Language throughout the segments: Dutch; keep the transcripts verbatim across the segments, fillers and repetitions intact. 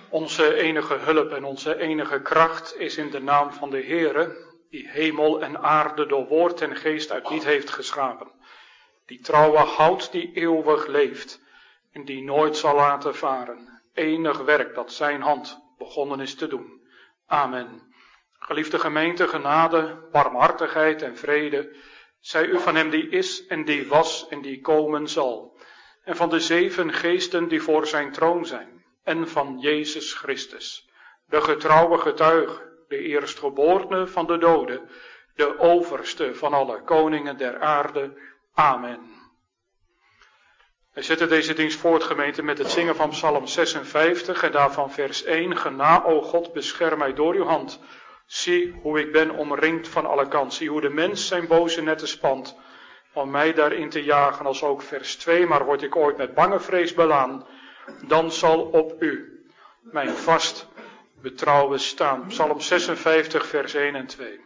Onze enige hulp en onze enige kracht is in de naam van de Heere, die hemel en aarde door woord en geest uit niet heeft geschapen. Die trouwe houdt, die eeuwig leeft en die nooit zal laten varen. Enig werk dat zijn hand begonnen is te doen. Amen. Geliefde gemeente, genade, barmhartigheid en vrede zij u van hem die is en die was en die komen zal. En van de zeven geesten die voor zijn troon zijn. En van Jezus Christus, de getrouwe getuige, de eerstgeborene van de doden, de overste van alle koningen der aarde. Amen. Wij zetten deze dienst voort, gemeente, met het zingen van Psalm zesenvijftig en daarvan vers één. Gena, o God, bescherm mij door uw hand. Zie hoe ik ben omringd van alle kanten. Zie hoe de mens zijn boze netten spant, om mij daarin te jagen. Als ook vers twee, maar word ik ooit met bange vrees belaan, dan zal op u mijn vast betrouwen staan. Psalm zesenvijftig, vers één en twee.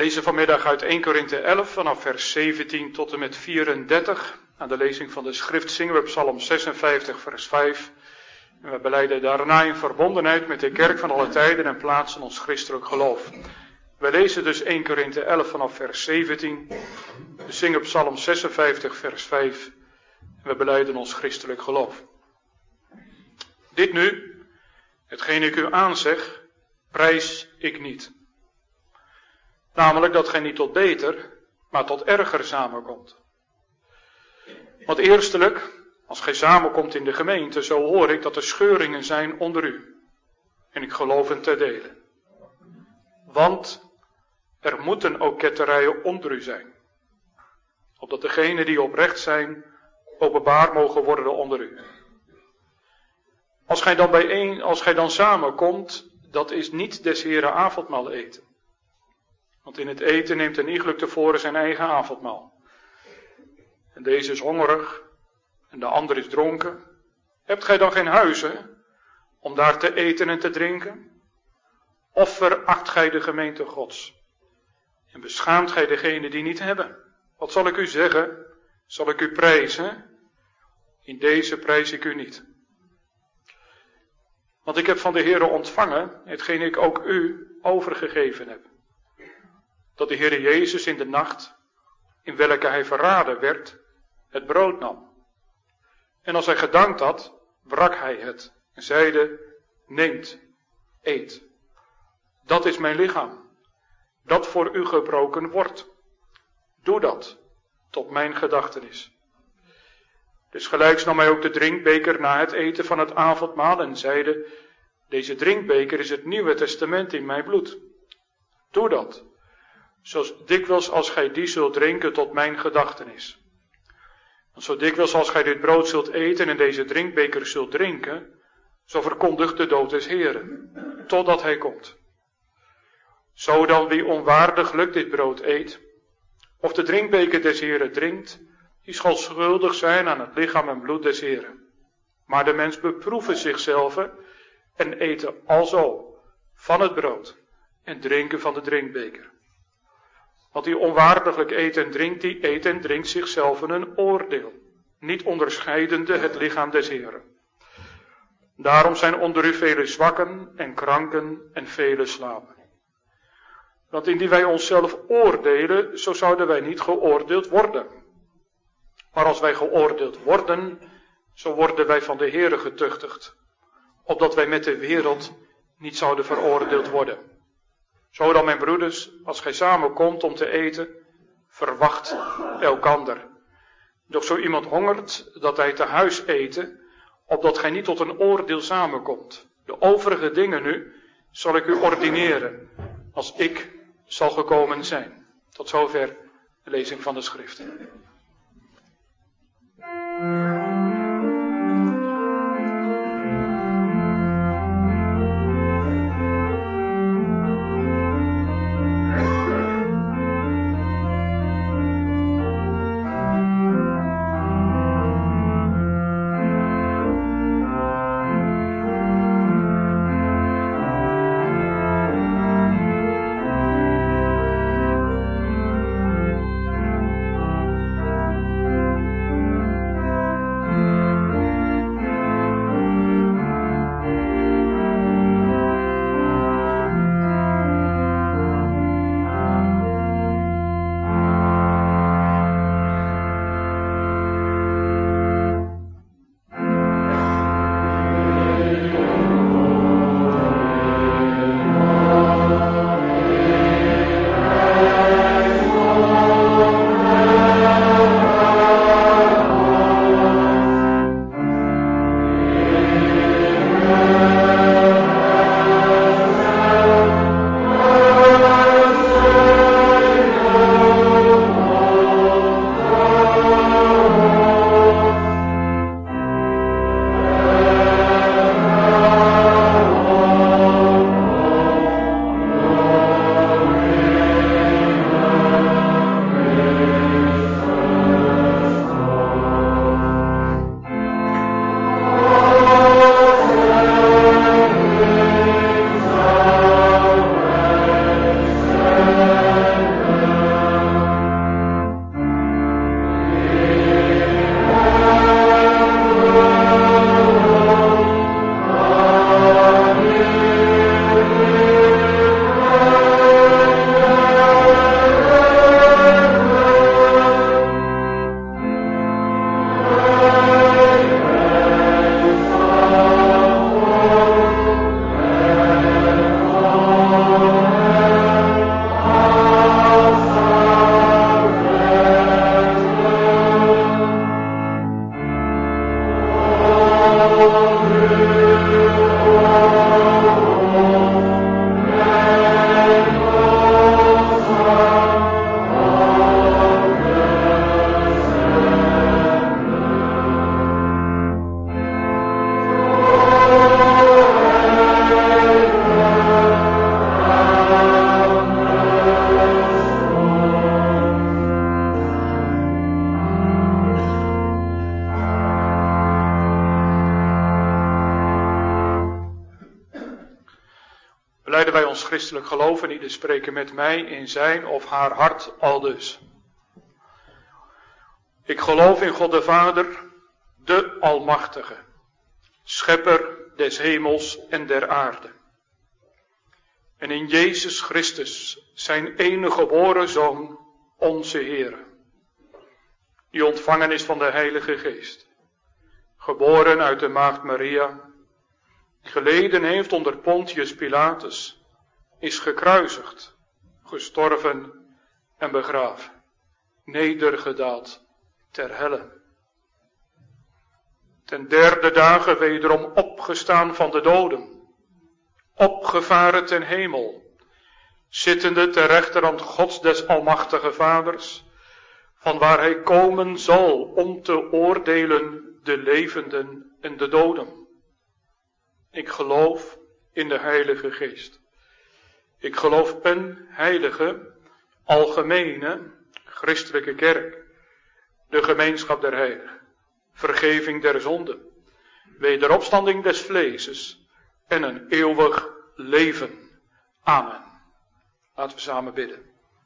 lezen vanmiddag uit eerste Korinthe elf vanaf vers zeventien tot en met vierendertig. Aan de lezing van de schrift zingen we Psalm zesenvijftig vers vijf. En we belijden daarna in verbondenheid met de kerk van alle tijden en plaatsen ons christelijk geloof. We lezen dus eerste Korinthe elf vanaf vers zeventien. We zingen Psalm zesenvijftig vers vijf. En we belijden ons christelijk geloof. Dit nu, hetgeen ik u aanzeg, prijs ik niet. Namelijk dat gij niet tot beter, maar tot erger samenkomt. Want eerstelijk, als gij samenkomt in de gemeente, zo hoor ik dat er scheuringen zijn onder u. En ik geloof het te delen. Want er moeten ook ketterijen onder u zijn. Opdat degenen die oprecht zijn, openbaar mogen worden onder u. Als gij dan bijeen, als gij dan samenkomt, dat is niet des Heren avondmaal eten. Want in het eten neemt een iegelijk tevoren zijn eigen avondmaal. En deze is hongerig en de ander is dronken. Hebt gij dan geen huizen om daar te eten en te drinken? Of veracht gij de gemeente Gods? En beschaamt gij degene die niet hebben? Wat zal ik u zeggen? Zal ik u prijzen? In deze prijs ik u niet. Want ik heb van de Heere ontvangen, hetgeen ik ook u overgegeven heb. Dat de Heere Jezus in de nacht, in welke hij verraden werd, het brood nam. En als hij gedankt had, brak hij het en zeide, neemt, eet. Dat is mijn lichaam, dat voor u gebroken wordt. Doe dat, tot mijn gedachtenis. Dus gelijks nam hij ook de drinkbeker na het eten van het avondmaal en zeide, deze drinkbeker is het Nieuwe Testament in mijn bloed. Doe dat, zo dikwijls als gij die zult drinken tot mijn gedachtenis. Want zo dikwijls als gij dit brood zult eten en deze drinkbeker zult drinken, zo verkondigt de dood des Heren, totdat hij komt. Zo dan wie onwaardiglijk dit brood eet, of de drinkbeker des Heren drinkt, die zal schuldig zijn aan het lichaam en bloed des Heren. Maar de mens beproeve zichzelf en eten alzo van het brood en drinken van de drinkbeker. Want die onwaardiglijk eet en drinkt, die eet en drinkt zichzelf een oordeel, niet onderscheidende het lichaam des Heren. Daarom zijn onder u vele zwakken en kranken en vele slapen. Want indien wij onszelf oordelen, zo zouden wij niet geoordeeld worden. Maar als wij geoordeeld worden, zo worden wij van de Heere getuchtigd, opdat wij met de wereld niet zouden veroordeeld worden. Zo dan, mijn broeders, als gij samenkomt om te eten, verwacht elkander. Doch zo iemand hongert, dat hij te huis eten, opdat gij niet tot een oordeel samenkomt. De overige dingen nu zal ik u ordineren, als ik zal gekomen zijn. Tot zover de lezing van de schriften. belijden wij ons christelijk geloof en ieder spreken met mij in zijn of haar hart aldus. Ik geloof in God de Vader, de Almachtige, Schepper des hemels en der aarde. En in Jezus Christus, zijn enige geboren Zoon, onze Heer, die ontvangen is van de Heilige Geest, geboren uit de maagd Maria, geleden heeft onder Pontius Pilatus, is gekruisigd, gestorven en begraven, nedergedaald ter helle. Ten derde dagen wederom opgestaan van de doden, opgevaren ten hemel, zittende ter rechterhand Gods des Almachtige Vaders, van waar hij komen zal om te oordelen de levenden en de doden. Ik geloof in de Heilige Geest. Ik geloof een heilige, algemene, christelijke kerk, de gemeenschap der heiligen, vergeving der zonden, wederopstanding des vleeses en een eeuwig leven. Amen. Laten we samen bidden.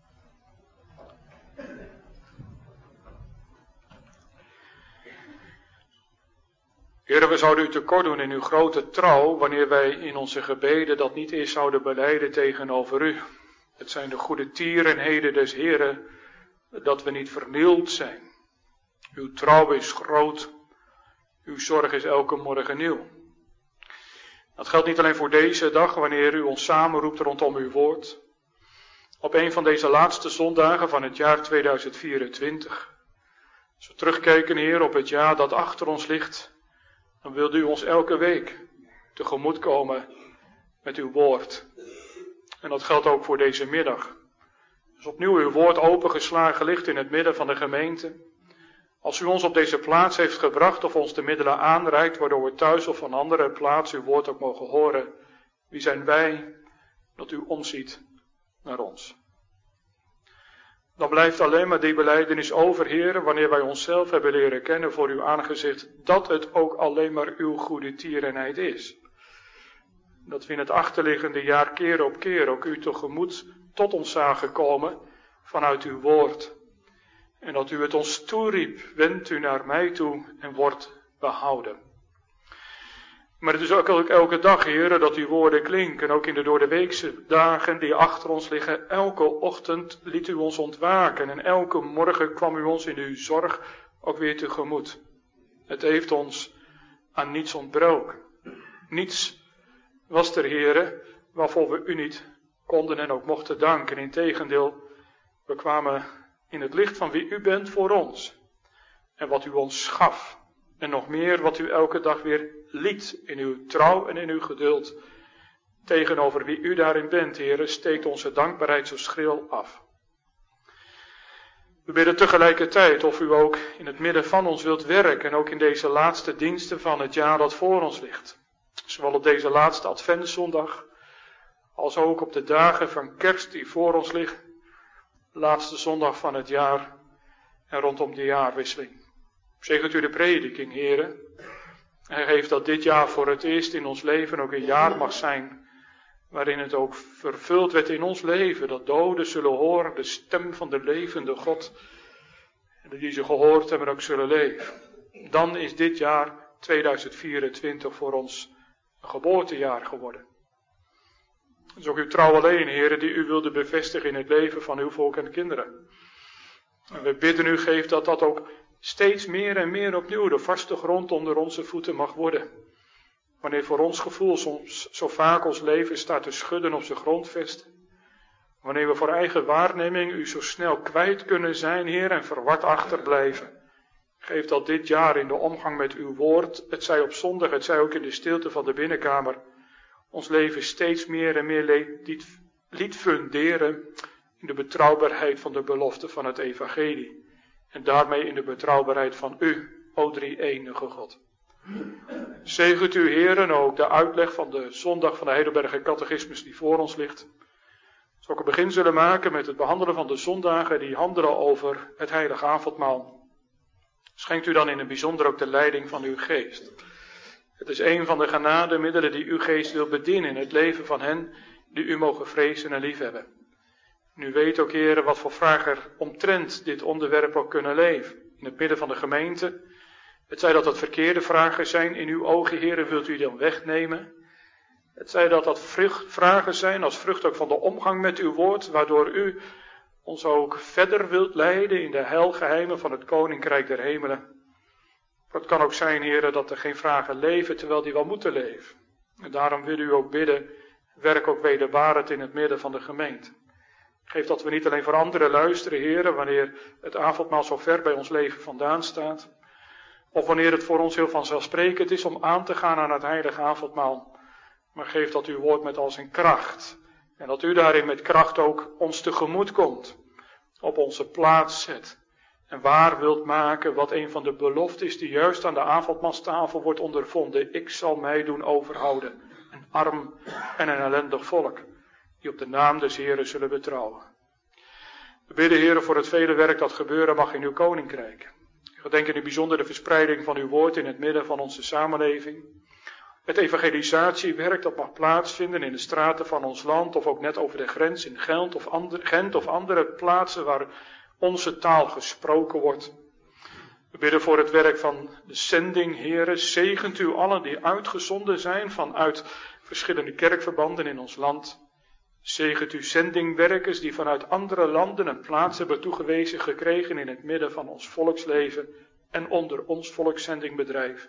Heere, we zouden u tekort doen in uw grote trouw, wanneer wij in onze gebeden dat niet eens zouden belijden tegenover u. Het zijn de goede tierenheden des Heeren, dat we niet vernield zijn. Uw trouw is groot, uw zorg is elke morgen nieuw. Dat geldt niet alleen voor deze dag, wanneer u ons samenroept rondom uw woord. Op een van deze laatste zondagen van het jaar tweeduizend vierentwintig. Als we terugkijken, Heer, op het jaar dat achter ons ligt, dan wilt u ons elke week tegemoet komen met uw woord. En dat geldt ook voor deze middag. Als opnieuw uw woord opengeslagen ligt in het midden van de gemeente. Als u ons op deze plaats heeft gebracht of ons de middelen aanreikt, waardoor we thuis of van andere plaats uw woord ook mogen horen. Wie zijn wij dat u omziet naar ons? Dan blijft alleen maar die belijdenis over, Heer, wanneer wij onszelf hebben leren kennen voor uw aangezicht, dat het ook alleen maar uw goede tierenheid is. Dat we in het achterliggende jaar keer op keer ook u tegemoet tot ons zagen komen vanuit uw woord. En dat u het ons toeriep, wendt u naar mij toe en wordt behouden. Maar het is ook elke dag, Heer, dat uw woorden klinken, ook in de doordeweekse dagen die achter ons liggen. Elke ochtend liet u ons ontwaken en elke morgen kwam u ons in uw zorg ook weer tegemoet. Het heeft ons aan niets ontbroken. Niets was er, Heer, waarvoor we u niet konden en ook mochten danken. Integendeel, we kwamen in het licht van wie u bent voor ons en wat u ons gaf. En nog meer wat u elke dag weer liet in uw trouw en in uw geduld. Tegenover wie u daarin bent, Heere, steekt onze dankbaarheid zo schril af. We bidden tegelijkertijd of u ook in het midden van ons wilt werken. En ook in deze laatste diensten van het jaar dat voor ons ligt. Zowel op deze laatste adventszondag, als ook op de dagen van kerst die voor ons liggen. Laatste zondag van het jaar en rondom de jaarwisseling. Zegent u de prediking, Heere. En geeft dat dit jaar voor het eerst in ons leven ook een jaar mag zijn, waarin het ook vervuld werd in ons leven, dat doden zullen horen de stem van de levende God, en die ze gehoord hebben ook zullen leven. Dan is dit jaar tweeduizend vierentwintig voor ons een geboortejaar geworden. Het is ook uw trouw alleen, Heere, die u wilde bevestigen in het leven van uw volk en kinderen. En we bidden u, geef dat dat ook steeds meer en meer opnieuw de vaste grond onder onze voeten mag worden. Wanneer voor ons gevoel soms zo vaak ons leven staat te schudden op zijn grondvesten. Wanneer we voor eigen waarneming u zo snel kwijt kunnen zijn, Heer, en verward achterblijven. Geef dat dit jaar in de omgang met uw woord, het zij op zondag, het zij ook in de stilte van de binnenkamer, ons leven steeds meer en meer liet, liet funderen in de betrouwbaarheid van de belofte van het evangelie. En daarmee in de betrouwbaarheid van u, o drie-enige God. Zegent u, Heeren, ook de uitleg van de zondag van de Heidelberger Catechismus die voor ons ligt. Als we ook een begin zullen maken met het behandelen van de zondagen die handelen over het heilige avondmaal. Schenkt u dan in het bijzonder ook de leiding van uw geest. Het is een van de genademiddelen die uw geest wil bedienen in het leven van hen die u mogen vrezen en liefhebben. Nu weet ook, Heere, wat voor vragen er omtrent dit onderwerp ook kunnen leven. In het midden van de gemeente. Het zij dat dat verkeerde vragen zijn in uw ogen, Heere, wilt u die dan wegnemen. Het zij dat dat vrucht, vragen zijn als vrucht ook van de omgang met uw woord, waardoor u ons ook verder wilt leiden in de heilgeheimen van het Koninkrijk der Hemelen. Het kan ook zijn, Heere, dat er geen vragen leven, terwijl die wel moeten leven. En daarom wil u ook bidden, werk ook wederbarend in het midden van de gemeente. Geef dat we niet alleen voor anderen luisteren, Heere, wanneer het avondmaal zo ver bij ons leven vandaan staat. Of wanneer het voor ons heel vanzelfsprekend is om aan te gaan aan het heilige avondmaal. Maar geef dat uw woord met al zijn kracht. En dat u daarin met kracht ook ons tegemoet komt. Op onze plaats zet. En waar wilt maken wat een van de beloften is die juist aan de avondmaalstafel wordt ondervonden. Ik zal mij doen overhouden. Een arm en een ellendig volk. Die op de naam des Heeren zullen betrouwen. We bidden, Heere, voor het vele werk dat gebeuren mag in uw koninkrijk. We denken in de bijzondere verspreiding van uw woord in het midden van onze samenleving. Het evangelisatiewerk dat mag plaatsvinden in de straten van ons land, of ook net over de grens in Gent of andere, Gent of andere plaatsen waar onze taal gesproken wordt. We bidden voor het werk van de zending, Heere. Zegent u allen die uitgezonden zijn vanuit verschillende kerkverbanden in ons land. Zegent u zendingwerkers die vanuit andere landen een plaats hebben toegewezen gekregen in het midden van ons volksleven en onder ons volkszendingbedrijf.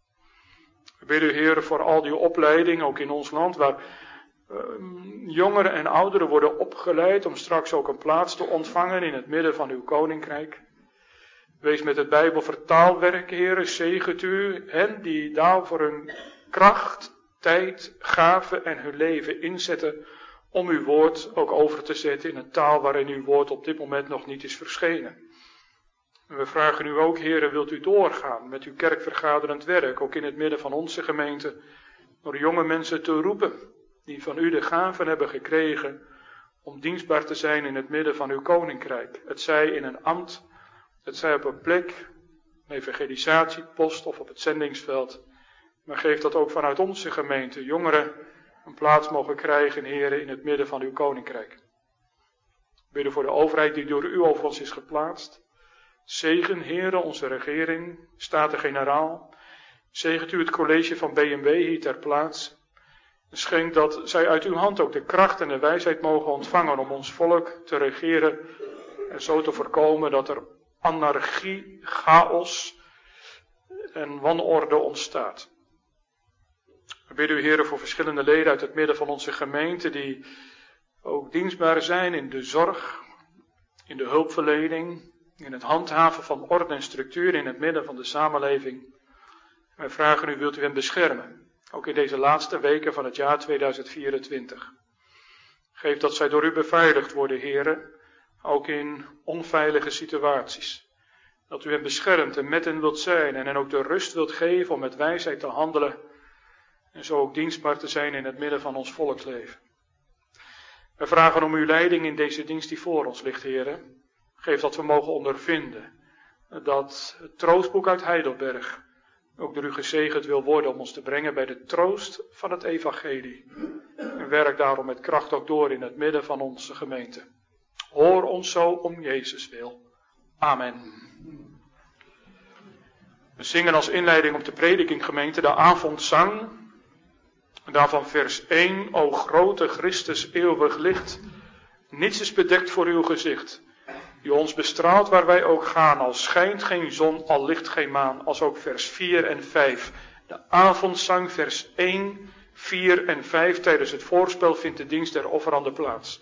We bidden u, Heere, voor al die opleiding, ook in ons land, waar uh, jongeren en ouderen worden opgeleid om straks ook een plaats te ontvangen in het midden van uw koninkrijk. Wees met het Bijbelvertaalwerk, Heere, zegent u hen die daar voor hun kracht, tijd, gave en hun leven inzetten om uw woord ook over te zetten in een taal waarin uw woord op dit moment nog niet is verschenen. En we vragen u ook, Heere, wilt u doorgaan met uw kerkvergaderend werk, ook in het midden van onze gemeente, door jonge mensen te roepen, die van u de gaven hebben gekregen om dienstbaar te zijn in het midden van uw koninkrijk. Het zij in een ambt, het zij op een plek, een evangelisatiepost of op het zendingsveld. Maar geef dat ook vanuit onze gemeente, jongeren, een plaats mogen krijgen, Heere, in het midden van uw koninkrijk. We bidden voor de overheid die door u over ons is geplaatst. Zegen, Heere, onze regering, Staten-Generaal. Zegent u het college van B N W hier ter plaatse. Schenk dat zij uit uw hand ook de kracht en de wijsheid mogen ontvangen om ons volk te regeren. En zo te voorkomen dat er anarchie, chaos en wanorde ontstaat. We bidden u, Heere, voor verschillende leden uit het midden van onze gemeente die ook dienstbaar zijn in de zorg, in de hulpverlening, in het handhaven van orde en structuur in het midden van de samenleving. Wij vragen u, wilt u hen beschermen, ook in deze laatste weken van het jaar tweeduizend vierentwintig. Geef dat zij door u beveiligd worden, Heere, ook in onveilige situaties. Dat u hen beschermt en met hen wilt zijn en hen ook de rust wilt geven om met wijsheid te handelen en zo ook dienstbaar te zijn in het midden van ons volksleven. We vragen om uw leiding in deze dienst die voor ons ligt, Heere. Geef dat we mogen ondervinden dat het troostboek uit Heidelberg ook door u gezegend wil worden om ons te brengen bij de troost van het evangelie. En werk daarom met kracht ook door in het midden van onze gemeente. Hoor ons zo om Jezus wil. Amen. We zingen als inleiding op de prediking, gemeente, de avondzang. En daarvan vers één. O grote Christus, eeuwig licht, niets is bedekt voor uw gezicht. Die ons bestraalt waar wij ook gaan, al schijnt geen zon, al licht geen maan. Als ook vers vier en vijf. De avondzang, vers één, vier en vijf. Tijdens het voorspel vindt de dienst der offeranden plaats.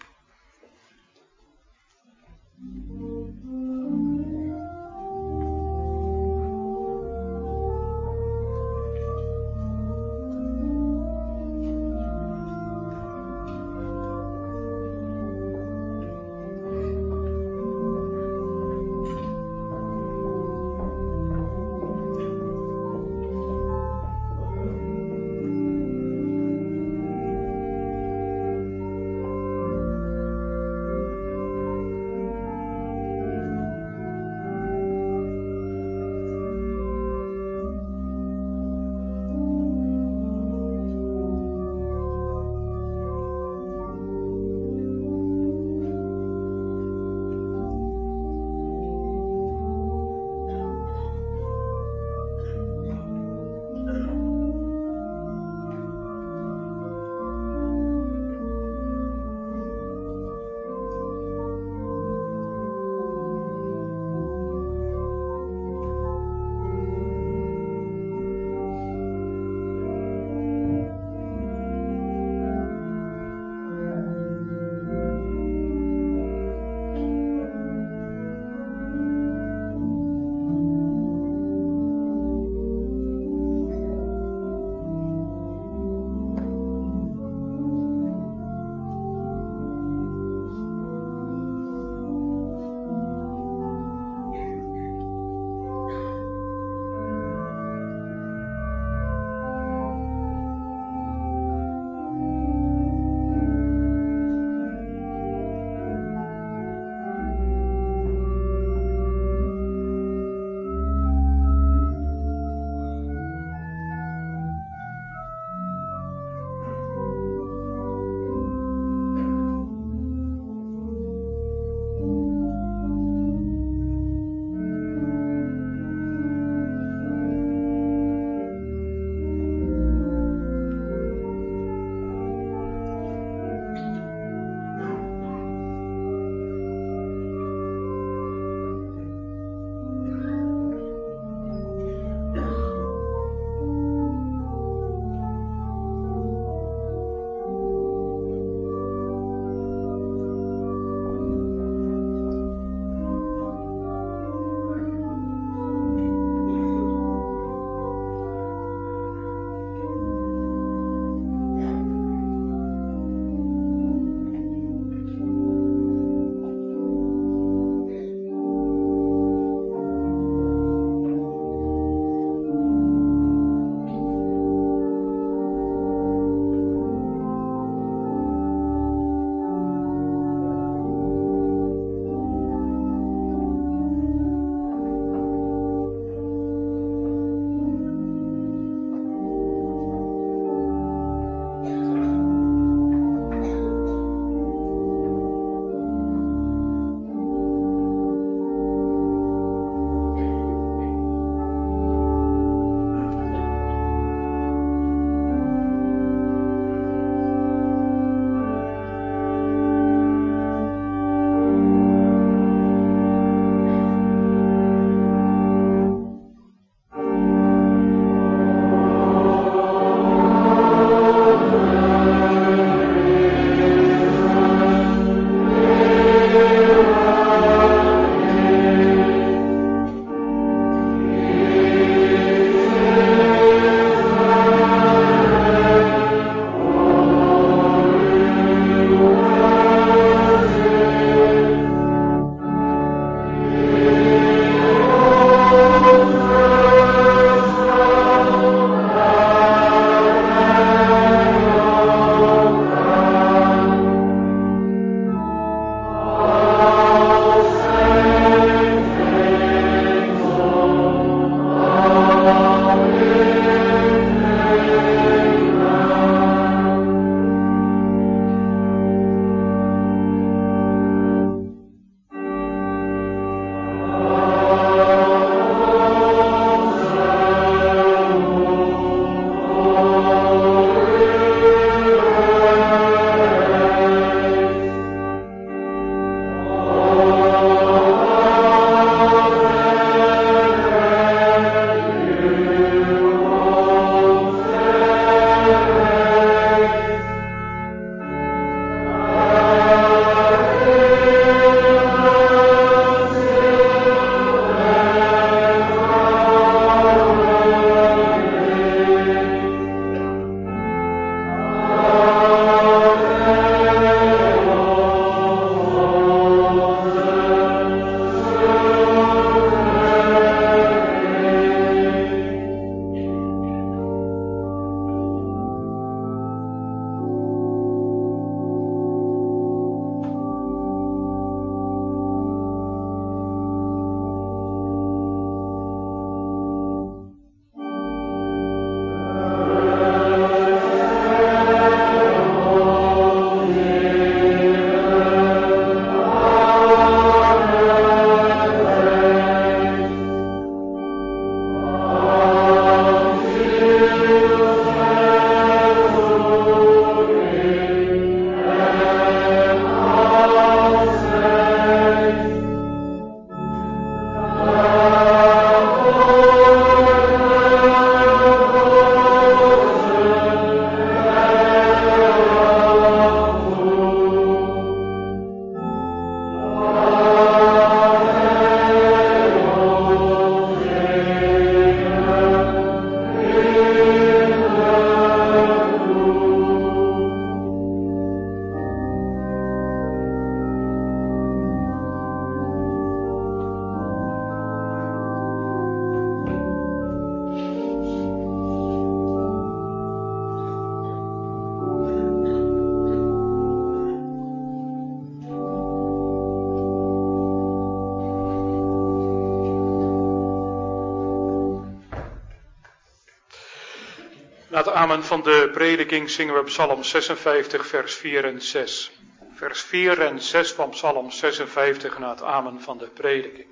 Na het amen van de prediking zingen we Psalm zesenvijftig, vers vier en zes. Vers vier en zes van Psalm zesenvijftig na het amen van de prediking.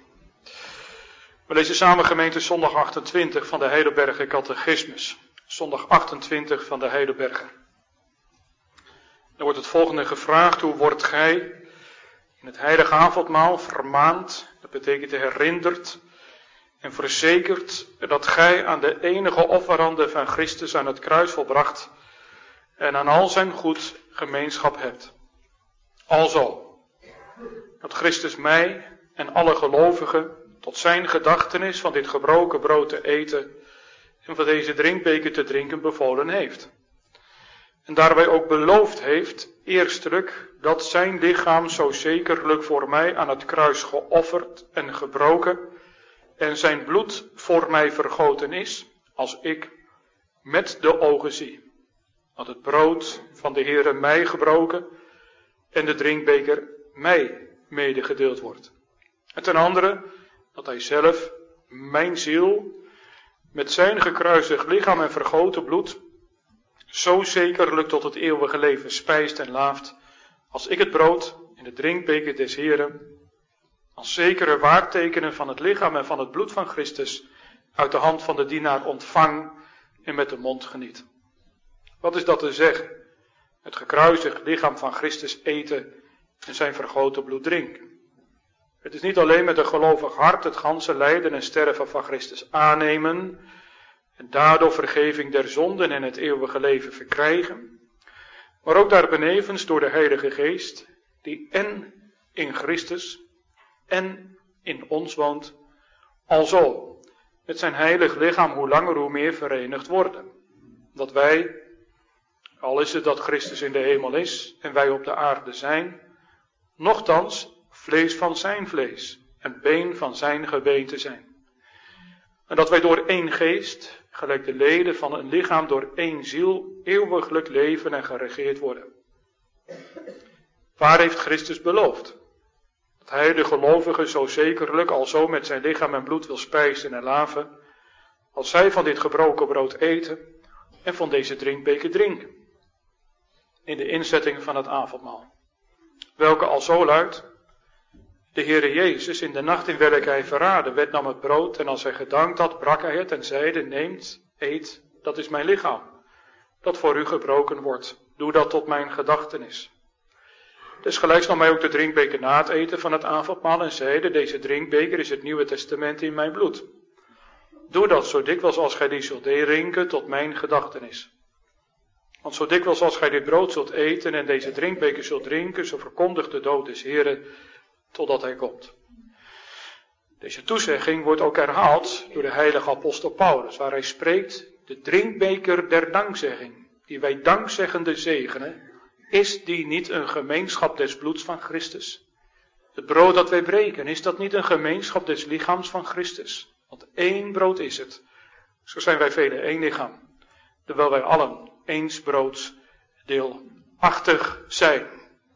We lezen samen gemeente zondag achtentwintig van de Heidelberger Catechismus. Zondag achtentwintig van de Heidelberger. Er wordt het volgende gevraagd: hoe wordt gij in het heilige avondmaal vermaand, dat betekent herinnerd en verzekerd dat gij aan de enige offerande van Christus aan het kruis volbracht en aan al zijn goed gemeenschap hebt. Alzo, dat Christus mij en alle gelovigen tot zijn gedachtenis van dit gebroken brood te eten en van deze drinkbeker te drinken bevolen heeft. En daarbij ook beloofd heeft, eerstelijk, dat zijn lichaam zo zekerlijk voor mij aan het kruis geofferd en gebroken en zijn bloed voor mij vergoten is, als ik met de ogen zie. Dat het brood van de Heere mij gebroken en de drinkbeker mij medegedeeld wordt. En ten andere, dat hij zelf, mijn ziel, met zijn gekruisigd lichaam en vergoten bloed, zo zekerlijk tot het eeuwige leven spijst en laaft, als ik het brood en de drinkbeker des Heeren, als zekere waartekenen van het lichaam en van het bloed van Christus, uit de hand van de dienaar ontvang en met de mond geniet. Wat is dat te zeggen? Het gekruisigd lichaam van Christus eten en zijn vergoten bloed drinken. Het is niet alleen met een gelovig hart het ganse lijden en sterven van Christus aannemen en daardoor vergeving der zonden en het eeuwige leven verkrijgen, maar ook daarbenevens door de Heilige Geest, die en in Christus en in ons woont, alzo met zijn heilig lichaam hoe langer hoe meer verenigd worden. Dat wij, al is het dat Christus in de hemel is en wij op de aarde zijn, nochtans vlees van zijn vlees en been van zijn gebeente zijn. En dat wij door één geest, gelijk de leden van een lichaam door één ziel, eeuwiglijk leven en geregeerd worden. Waar heeft Christus beloofd? Dat hij de gelovigen zo zekerlijk alzo met zijn lichaam en bloed wil spijzen en laven, als zij van dit gebroken brood eten en van deze drinkbeker drinken. In de inzetting van het avondmaal. Welke alzo luidt: de Heere Jezus, in de nacht in welke hij verraden werd, nam het brood en als hij gedankt had, brak hij het en zeide: neemt, eet, dat is mijn lichaam, dat voor u gebroken wordt. Doe dat tot mijn gedachtenis. Desgelijks nam hij ook de drinkbeker na het eten van het avondmaal en zeide: deze drinkbeker is het Nieuwe Testament in mijn bloed. Doe dat zo dikwijls als gij die zult drinken tot mijn gedachtenis. Want zo dikwijls als gij dit brood zult eten en deze drinkbeker zult drinken, zo verkondigt de dood des Heeren totdat hij komt. Deze toezegging wordt ook herhaald door de heilige apostel Paulus, waar hij spreekt: de drinkbeker der dankzegging, die wij dankzeggende zegenen, is die niet een gemeenschap des bloeds van Christus? Het brood dat wij breken, is dat niet een gemeenschap des lichaams van Christus? Want één brood is het. Zo zijn wij velen één lichaam, terwijl wij allen eens broods deelachtig zijn.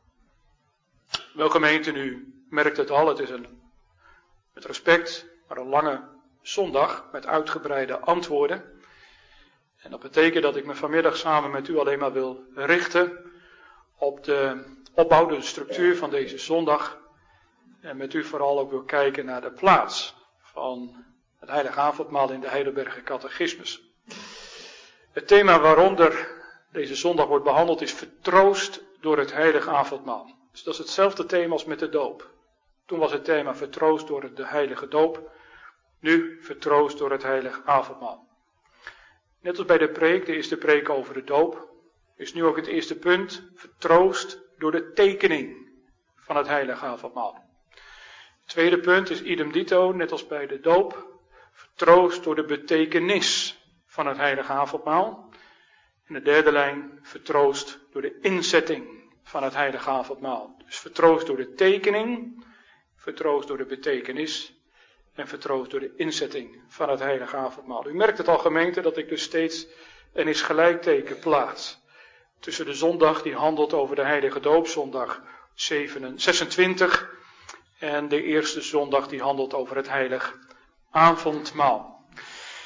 Wel gemeente, u merkt het al, het is een, met respect, maar een lange zondag met uitgebreide antwoorden. En dat betekent dat ik me vanmiddag samen met u alleen maar wil richten op de opbouw, de structuur van deze zondag. En met u vooral ook wil kijken naar de plaats van het heilige avondmaal in de Heidelberger Catechismus. Het thema waaronder deze zondag wordt behandeld is vertroost door het heilige avondmaal. Dus dat is hetzelfde thema als met de doop. Toen was het thema vertroost door de heilige doop. Nu vertroost door het heilige avondmaal. Net als bij de preek, de eerste preek over de doop, is nu ook het eerste punt vertroost door de tekening van het heilige avondmaal. Het tweede punt is idem dito, net als bij de doop, vertroost door de betekenis van het heilige avondmaal. En de derde lijn, vertroost door de inzetting van het heilige avondmaal. Dus vertroost door de tekening, vertroost door de betekenis en vertroost door de inzetting van het heilige avondmaal. U merkt het al, gemeente, dat ik dus steeds een is gelijkteken plaats tussen de zondag die handelt over de heilige doopzondag zesentwintig en de eerste zondag die handelt over het heilige avondmaal.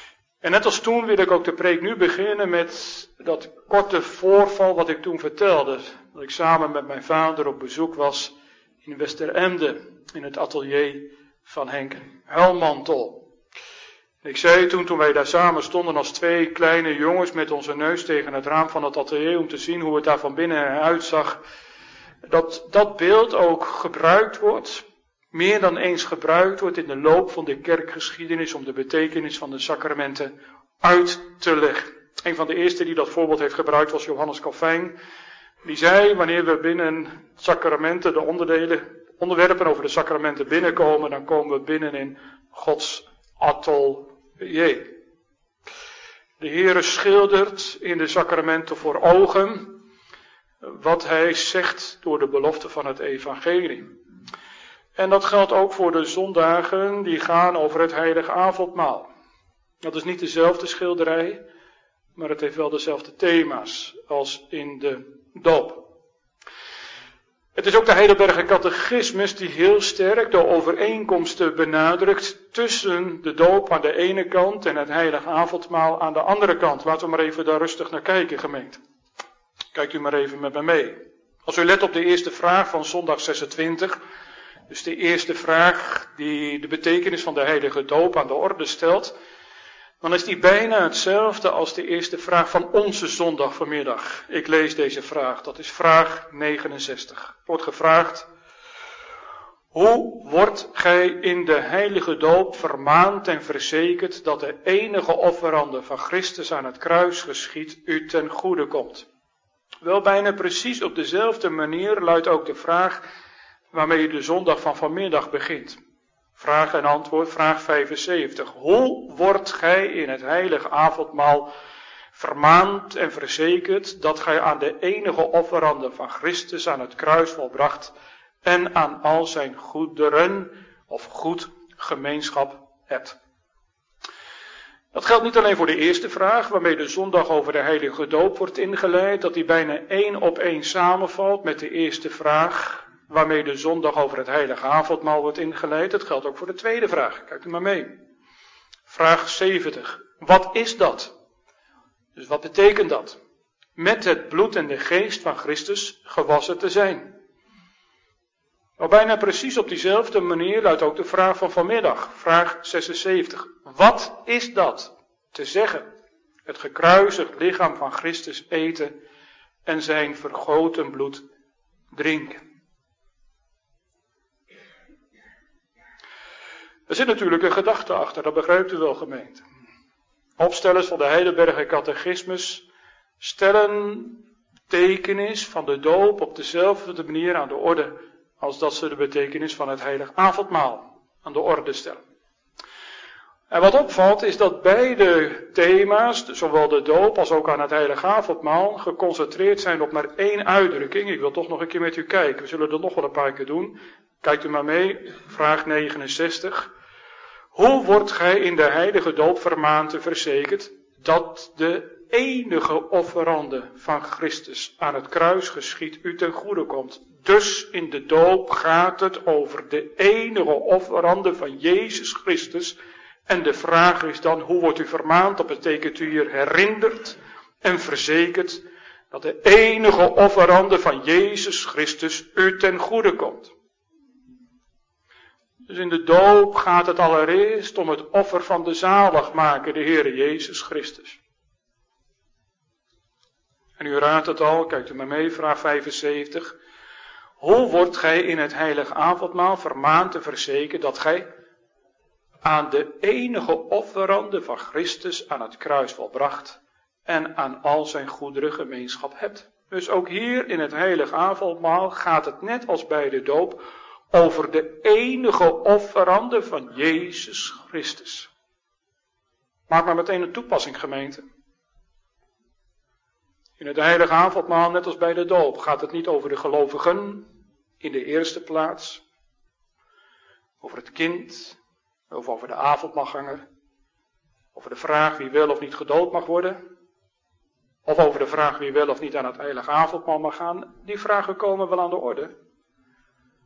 En net als toen wil ik ook de preek nu beginnen met dat korte voorval wat ik toen vertelde. Dat ik samen met mijn vader op bezoek was in Westeremde, in het atelier van Henk Huilmantel. Ik zei toen, toen wij daar samen stonden als twee kleine jongens met onze neus tegen het raam van het atelier om te zien hoe het daar van binnen uitzag, dat dat beeld ook gebruikt wordt, meer dan eens gebruikt wordt in de loop van de kerkgeschiedenis om de betekenis van de sacramenten uit te leggen. Een van de eerste die dat voorbeeld heeft gebruikt was Johannes Calvijn. Die zei, wanneer we binnen sacramenten, de onderdelen, onderwerpen over de sacramenten binnenkomen, dan komen we binnen in Gods atelier. De Heere schildert in de sacramenten voor ogen wat hij zegt door de belofte van het evangelie. En dat geldt ook voor de zondagen die gaan over het heilige avondmaal. Dat is niet dezelfde schilderij, maar het heeft wel dezelfde thema's als in de doop. Het is ook de Heidelberger Catechismus die heel sterk de overeenkomsten benadrukt tussen de doop aan de ene kant en het heilige avondmaal aan de andere kant. Laten we maar even daar rustig naar kijken, gemeente. Kijkt u maar even met me mee. Als u let op de eerste vraag van zondag zesentwintig, dus de eerste vraag die de betekenis van de heilige doop aan de orde stelt, dan is die bijna hetzelfde als de eerste vraag van onze zondag vanmiddag. Ik lees deze vraag, dat is vraag negenenzestig. Er wordt gevraagd: hoe wordt gij in de heilige doop vermaand en verzekerd dat de enige offerande van Christus aan het kruis geschied u ten goede komt? Wel, bijna precies op dezelfde manier luidt ook de vraag waarmee de zondag van vanmiddag begint. Vraag en antwoord, vraag vijfenzeventig. Hoe wordt gij in het heilige avondmaal vermaand en verzekerd dat gij aan de enige offerande van Christus aan het kruis volbracht en aan al zijn goederen of goed gemeenschap hebt? Dat geldt niet alleen voor de eerste vraag, waarmee de zondag over de heilige doop wordt ingeleid, dat die bijna één op één samenvalt met de eerste vraag, waarmee de zondag over het heilige avondmaal wordt ingeleid. Dat geldt ook voor de tweede vraag. Kijk er maar mee. Vraag zeventig. Wat is dat? Dus wat betekent dat? Met het bloed en de geest van Christus gewassen te zijn. Nou, bijna precies op diezelfde manier luidt ook de vraag van vanmiddag. Vraag zesenzeventig. Wat is dat? Te zeggen, het gekruisigd lichaam van Christus eten en zijn vergoten bloed drinken. Er zit natuurlijk een gedachte achter, dat begrijpt u wel, gemeente. Opstellers van de Heidelberger Catechismus stellen betekenis van de doop op dezelfde manier aan de orde als dat ze de betekenis van het heilig avondmaal aan de orde stellen. En wat opvalt is dat beide thema's, zowel de doop als ook aan het heilig avondmaal, geconcentreerd zijn op maar één uitdrukking. Ik wil toch nog een keer met u kijken, we zullen dat nog wel een paar keer doen. Kijkt u maar mee, vraag negenenzestig. Hoe wordt gij in de heilige doop vermaand en verzekerd dat de enige offerande van Christus aan het kruis geschied u ten goede komt? Dus in de doop gaat het over de enige offerande van Jezus Christus. En de vraag is dan, hoe wordt u vermaand? Dat betekent u hier herinnerd en verzekerd dat de enige offerande van Jezus Christus u ten goede komt. Dus in de doop gaat het allereerst om het offer van de zaligmaker, de Heere Jezus Christus. En u raadt het al, kijkt u maar mee, vraag vijfenzeventig. Hoe wordt gij in het heilige avondmaal vermaand en verzekerd dat gij aan de enige offerande van Christus aan het kruis volbracht en aan al zijn goederen gemeenschap hebt? Dus ook hier in het heilige avondmaal gaat het net als bij de doop over de enige offerande van Jezus Christus. Maak maar meteen een toepassing, gemeente. In het heilige avondmaal, net als bij de doop, gaat het niet over de gelovigen in de eerste plaats, over het kind, of over de avondmaalganger, over de vraag wie wel of niet gedoopt mag worden, of over de vraag wie wel of niet aan het heilige avondmaal mag gaan. Die vragen komen wel aan de orde.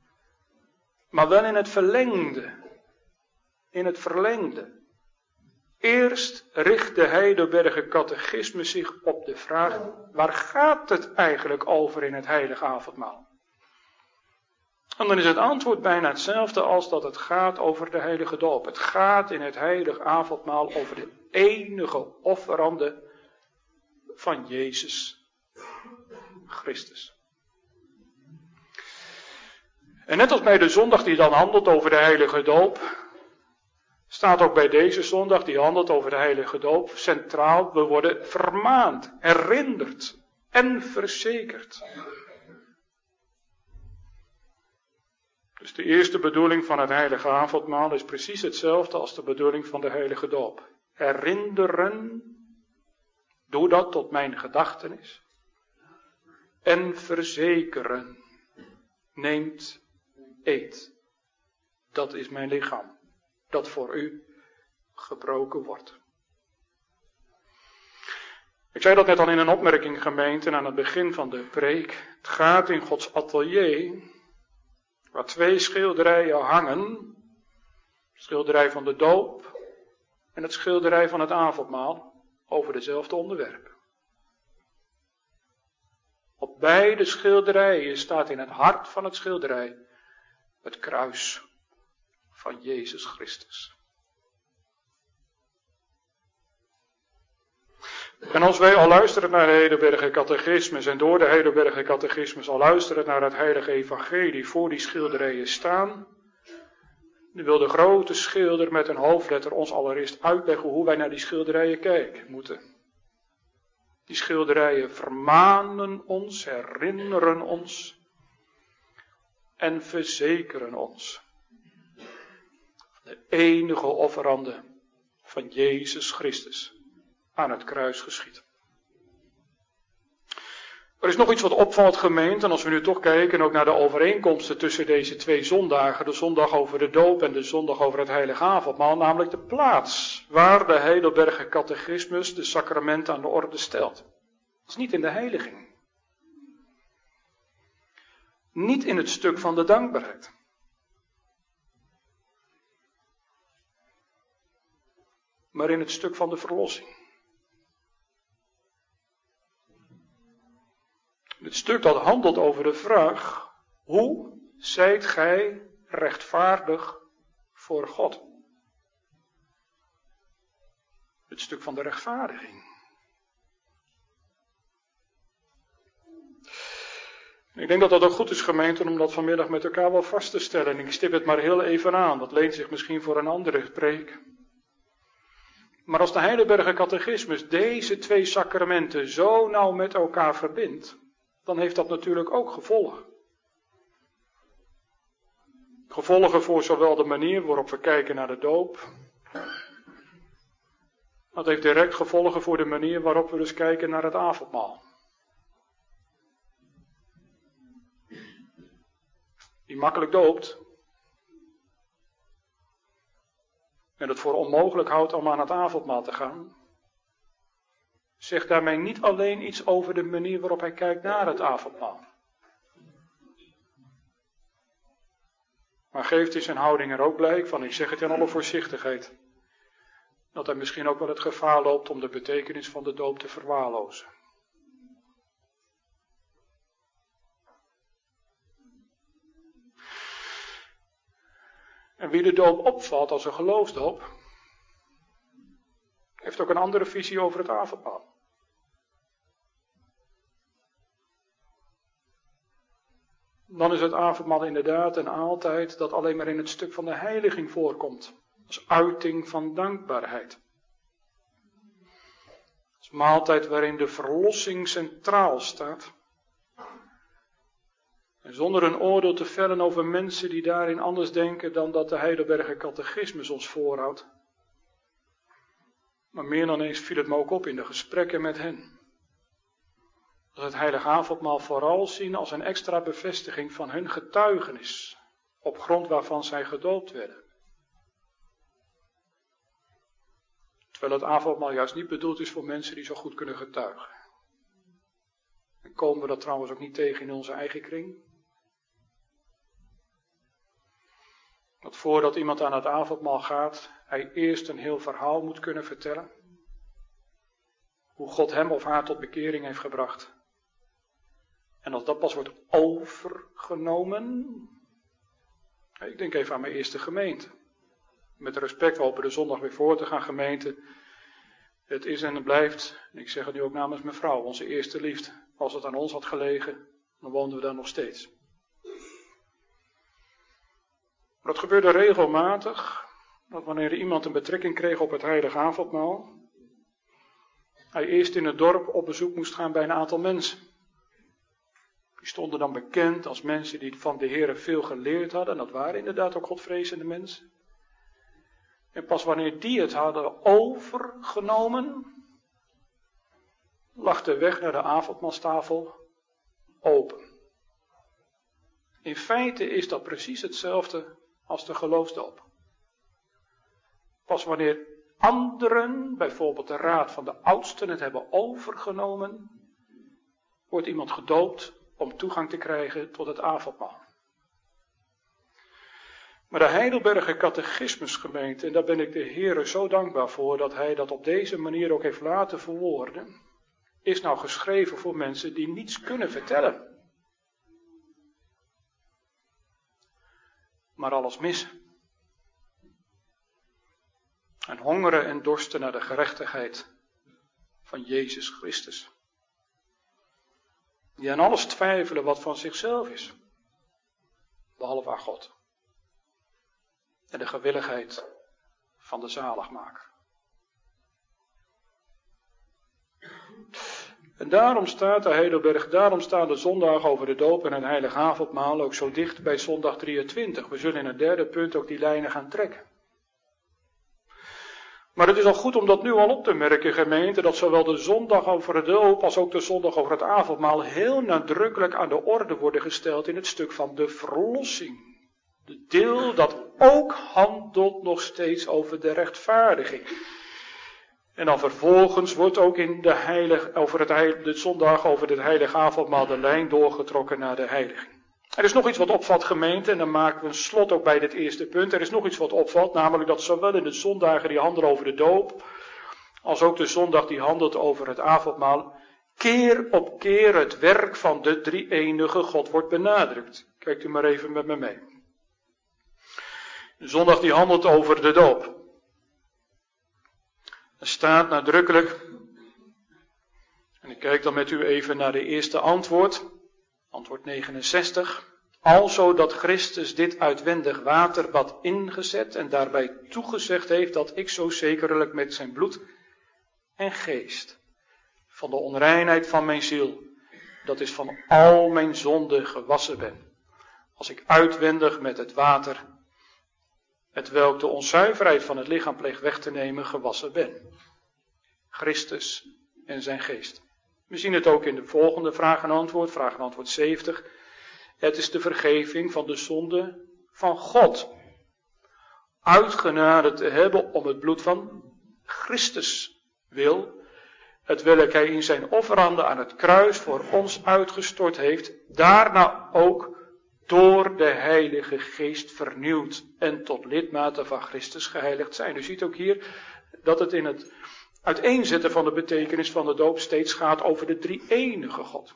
Maar wel in het verlengde. In het verlengde. Eerst richt de Heidelberger Catechismus zich op de vraag, waar gaat het eigenlijk over in het heilige avondmaal? En dan is het antwoord bijna hetzelfde als dat het gaat over de heilige doop. Het gaat in het heilige avondmaal over de enige offerande van Jezus Christus. En net als bij de zondag die dan handelt over de heilige doop, staat ook bij deze zondag die handelt over de heilige doop centraal. We worden vermaand, herinnerd en verzekerd. Dus de eerste bedoeling van het heilige avondmaal is precies hetzelfde als de bedoeling van de heilige doop. Herinneren, doe dat tot mijn gedachtenis. En verzekeren, neemt, eet. Dat is mijn lichaam, dat voor u gebroken wordt. Ik zei dat net al in een opmerking, gemeente, aan het begin van de preek. Het gaat in Gods atelier, waar twee schilderijen hangen. Het schilderij van de doop en het schilderij van het avondmaal, over dezelfde onderwerpen. Op beide schilderijen staat in het hart van het schilderij het kruis van Jezus Christus. En als wij al luisteren naar de Heidelberger Catechismus en door de Heidelberger Catechismus al luisteren naar het heilige evangelie voor die schilderijen staan, dan wil de grote schilder met een hoofdletter ons allereerst uitleggen hoe wij naar die schilderijen kijken moeten. Die schilderijen vermanen ons, herinneren ons en verzekeren ons. De enige offerande van Jezus Christus aan het kruis geschied. Er is nog iets wat opvalt, gemeente, en als we nu toch kijken ook naar de overeenkomsten tussen deze twee zondagen, de zondag over de doop en de zondag over het heilige avondmaal, namelijk de plaats waar de Heidelberger Catechismus de sacramenten aan de orde stelt. Dat is niet in de heiliging. Niet in het stuk van de dankbaarheid. Maar in het stuk van de verlossing. Het stuk dat handelt over de vraag, hoe zijt gij rechtvaardig voor God? Het stuk van de rechtvaardiging. Ik denk dat dat ook goed is, gemeente, om dat vanmiddag met elkaar wel vast te stellen. Ik stip het maar heel even aan, dat leent zich misschien voor een andere preek. Maar als de Heidelberger Catechismus deze twee sacramenten zo nauw met elkaar verbindt, dan heeft dat natuurlijk ook gevolgen. Gevolgen voor zowel de manier waarop we kijken naar de doop. Dat heeft direct gevolgen voor de manier waarop we dus kijken naar het avondmaal. Die makkelijk doopt en het voor onmogelijk houdt om aan het avondmaal te gaan, zegt daarmee niet alleen iets over de manier waarop hij kijkt naar het avondmaal. Maar geeft in zijn houding er ook blijk van, ik zeg het in alle voorzichtigheid, dat hij misschien ook wel het gevaar loopt om de betekenis van de doop te verwaarlozen. En wie de doop opvat als een geloofsdoop, heeft ook een andere visie over het avondmaal. Dan is het avondmaal inderdaad en altijd dat alleen maar in het stuk van de heiliging voorkomt. Als uiting van dankbaarheid. Als maaltijd waarin de verlossing centraal staat. En zonder een oordeel te vellen over mensen die daarin anders denken dan dat de Heidelberger Catechismus ons voorhoudt. Maar meer dan eens viel het me ook op in de gesprekken met hen. Dat het heilige avondmaal vooral zien als een extra bevestiging van hun getuigenis, op grond waarvan zij gedoopt werden. Terwijl het avondmaal juist niet bedoeld is voor mensen die zo goed kunnen getuigen. En komen we dat trouwens ook niet tegen in onze eigen kring? Dat voordat iemand aan het avondmaal gaat, hij eerst een heel verhaal moet kunnen vertellen. Hoe God hem of haar tot bekering heeft gebracht. En als dat pas wordt overgenomen. Ik denk even aan mijn eerste gemeente. Met respect, we hopen de zondag weer voor te gaan, gemeente. Het is en het blijft, en ik zeg het nu ook namens mijn vrouw, onze eerste liefde. Als het aan ons had gelegen, dan woonden we daar nog steeds. Maar dat gebeurde regelmatig, dat wanneer iemand een betrekking kreeg op het heilige avondmaal, hij eerst in het dorp op bezoek moest gaan bij een aantal mensen. Die stonden dan bekend als mensen die van de Heere veel geleerd hadden, en dat waren inderdaad ook godvrezende mensen. En pas wanneer die het hadden overgenomen, lag de weg naar de avondmaalstafel open. In feite is dat precies hetzelfde als de geloofsdoop. Pas wanneer anderen, bijvoorbeeld de raad van de oudsten, het hebben overgenomen, wordt iemand gedoopt om toegang te krijgen tot het avondmaal. Maar de Heidelberger Catechismusgemeente, en daar ben ik de Heere zo dankbaar voor, dat hij dat op deze manier ook heeft laten verwoorden, is nou geschreven voor mensen die niets kunnen vertellen. Maar alles missen. En hongeren en dorsten naar de gerechtigheid van Jezus Christus. Die aan alles twijfelen wat van zichzelf is. Behalve aan God. En de gewilligheid van de zaligmaker. En daarom staat de Heidelberg, daarom staan de zondagen over de doop en het heilige avondmaal ook zo dicht bij zondag drieëntwintig. We zullen in het derde punt ook die lijnen gaan trekken. Maar het is al goed om dat nu al op te merken, gemeente, dat zowel de zondag over de doop als ook de zondag over het avondmaal heel nadrukkelijk aan de orde worden gesteld in het stuk van de verlossing. De deel dat ook handelt nog steeds over de rechtvaardiging. En dan vervolgens wordt ook in de, heilig, over het heil, de zondag over het heilige avondmaal de lijn doorgetrokken naar de heiliging. Er is nog iets wat opvalt, gemeente, en dan maken we een slot ook bij dit eerste punt. Er is nog iets wat opvalt, namelijk dat zowel in de zondagen die handelen over de doop, als ook de zondag die handelt over het avondmaal, keer op keer het werk van de drie-enige God wordt benadrukt. Kijkt u maar even met me mee. De zondag die handelt over de doop. Er staat nadrukkelijk, en ik kijk dan met u even naar de eerste antwoord, antwoord negenenzestig. Alzo dat Christus dit uitwendig waterbad ingezet en daarbij toegezegd heeft dat ik zo zekerlijk met zijn bloed en geest van de onreinheid van mijn ziel, dat is van al mijn zonden gewassen ben, als ik uitwendig met het water, hetwelk de onzuiverheid van het lichaam pleegt weg te nemen, gewassen ben. Christus en zijn geest. We zien het ook in de volgende vraag en antwoord, vraag en antwoord zeventig. Het is de vergeving van de zonde van God. Uitgenade te hebben om het bloed van Christus wil, hetwelk hij in zijn offerande aan het kruis voor ons uitgestort heeft, daarna ook door de Heilige Geest vernieuwd en tot lidmaten van Christus geheiligd zijn. U ziet ook hier dat het in het uiteenzetten van de betekenis van de doop steeds gaat over de drie-enige God.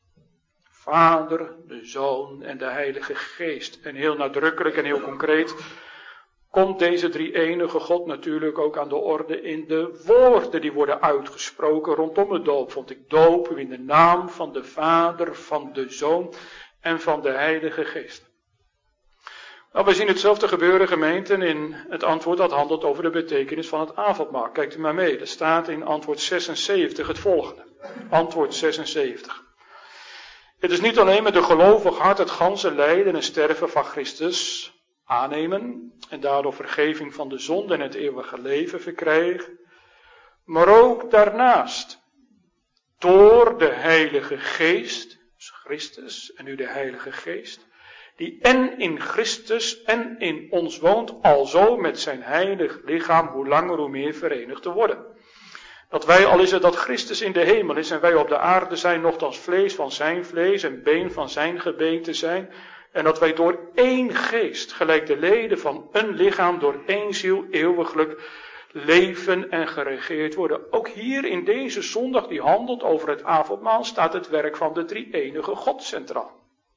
Vader, de Zoon en de Heilige Geest. En heel nadrukkelijk en heel concreet komt deze drie-enige God natuurlijk ook aan de orde in de woorden die worden uitgesproken rondom het doop. Want ik doop u in de naam van de Vader, van de Zoon en van de Heilige Geest. Nou, we zien hetzelfde gebeuren, gemeenten, in het antwoord dat handelt over de betekenis van het avondmaal. Kijkt u maar mee, er staat in antwoord zesenzeventig het volgende. Antwoord zesenzeventig. Het is niet alleen met een gelovig hart het ganse lijden en sterven van Christus aannemen en daardoor vergeving van de zonde en het eeuwige leven verkrijgen, maar ook daarnaast door de Heilige Geest, dus Christus en nu de Heilige Geest, die en in Christus en in ons woont, alzo met zijn heilig lichaam hoe langer hoe meer verenigd te worden. Dat wij, al is het dat Christus in de hemel is en wij op de aarde zijn, nochtans vlees van zijn vlees en been van zijn gebeente zijn, En dat wij door één geest, gelijk de leden van een lichaam, door één ziel eeuwiglijk leven en geregeerd worden. Ook hier in deze zondag die handelt over het avondmaal staat het werk van de drie-enige God centraal.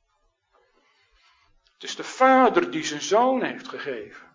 Het is de Vader die zijn Zoon heeft gegeven.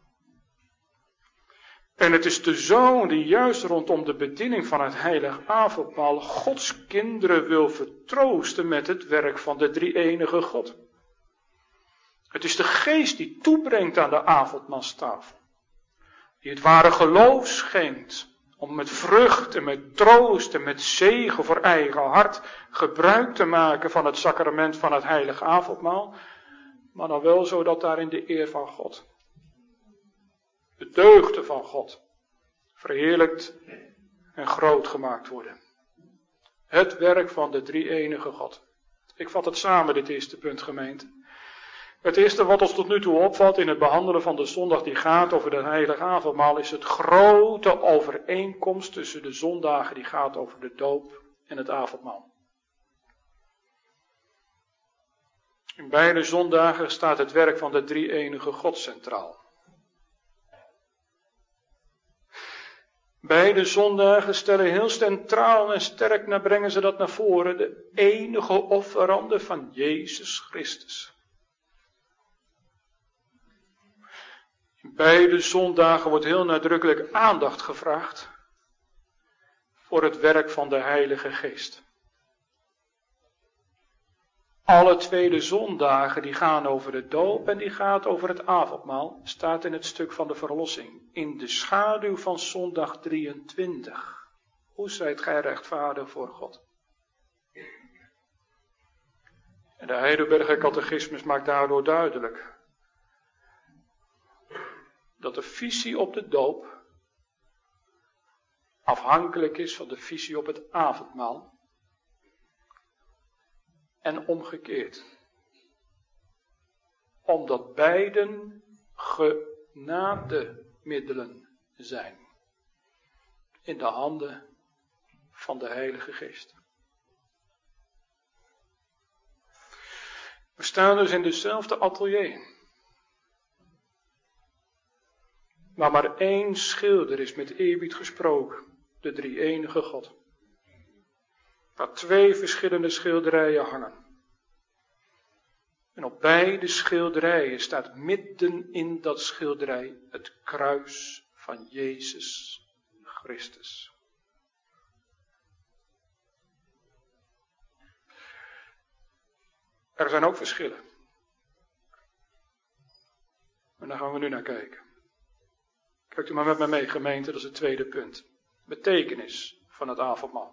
En het is de Zoon die juist rondom de bediening van het heilig avondmaal Gods kinderen wil vertroosten met het werk van de drie-enige God. Het is de Geest die toebrengt aan de avondmaalstafel. Die het ware geloof schenkt om met vrucht en met troost en met zegen voor eigen hart gebruik te maken van het sacrament van het heilige avondmaal. Maar dan wel zodat daarin de eer van God, de deugden van God, verheerlijkt en groot gemaakt worden. Het werk van de drie-enige God. Ik vat het samen, dit eerste punt, gemeente. Het eerste wat ons tot nu toe opvalt in het behandelen van de zondag die gaat over de heilige avondmaal is het grote overeenkomst tussen de zondagen die gaat over de doop en het avondmaal. In beide zondagen staat het werk van de drie-enige God centraal. Beide zondagen stellen heel centraal en sterk naar, brengen ze dat naar voren, de enige offerande van Jezus Christus. In beide zondagen wordt heel nadrukkelijk aandacht gevraagd voor het werk van de Heilige Geest. Alle tweede zondagen die gaan over de doop en die gaat over het avondmaal, staat in het stuk van de verlossing. In de schaduw van zondag drieëntwintig. Hoe zijt gij rechtvaardig voor God? En de Heidelberger Catechismus maakt daardoor duidelijk dat de visie op de doop afhankelijk is van de visie op het avondmaal. En omgekeerd. Omdat beiden genademiddelen zijn. In de handen van de Heilige Geest. We staan dus in dezelfde atelier. Maar maar één schilder is met eerbied gesproken. De drie-enige God. Waar twee verschillende schilderijen hangen. En op beide schilderijen staat midden in dat schilderij het kruis van Jezus Christus. Er zijn ook verschillen. En daar gaan we nu naar kijken. Kijkt u maar met me mee, gemeente, dat is het tweede punt. Betekenis van het avondmaal.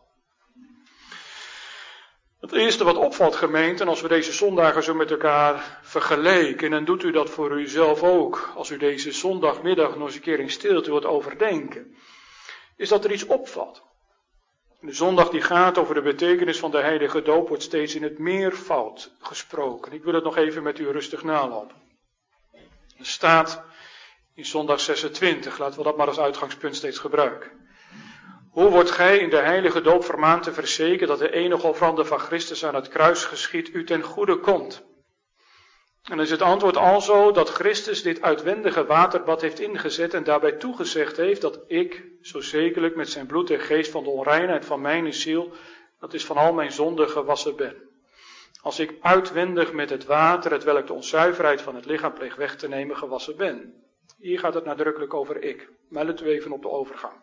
Het eerste wat opvalt, gemeente, en als we deze zondagen zo met elkaar vergelijken, en doet u dat voor uzelf ook, als u deze zondagmiddag nog eens een keer in stilte wilt overdenken, is dat er iets opvalt. De zondag die gaat over de betekenis van de heilige doop wordt steeds in het meervoud gesproken. Ik wil het nog even met u rustig nalopen. Er staat in zondag zesentwintig, laten we dat maar als uitgangspunt steeds gebruiken. Hoe wordt gij in de heilige doop vermaand te verzekeren dat de enige offerande van Christus aan het kruis geschied u ten goede komt? En dan is het antwoord alzo dat Christus dit uitwendige waterbad heeft ingezet en daarbij toegezegd heeft dat ik, zo zekerlijk met zijn bloed en geest van de onreinheid van mijn ziel, dat is van al mijn zonden gewassen ben. Als ik uitwendig met het water, hetwelk de onzuiverheid van het lichaam pleegt weg te nemen, gewassen ben. Hier gaat het nadrukkelijk over ik. Maar let u even op de overgang.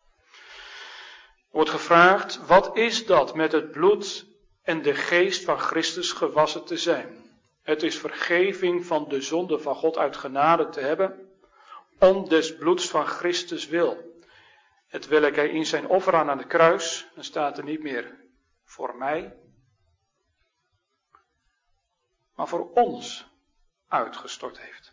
Er wordt gevraagd, wat is dat met het bloed en de geest van Christus gewassen te zijn? Het is vergeving van de zonde van God uit genade te hebben, om des bloeds van Christus wil. Hetwelk hij in zijn offer aan het kruis, dan staat er niet meer voor mij, maar voor ons uitgestort heeft.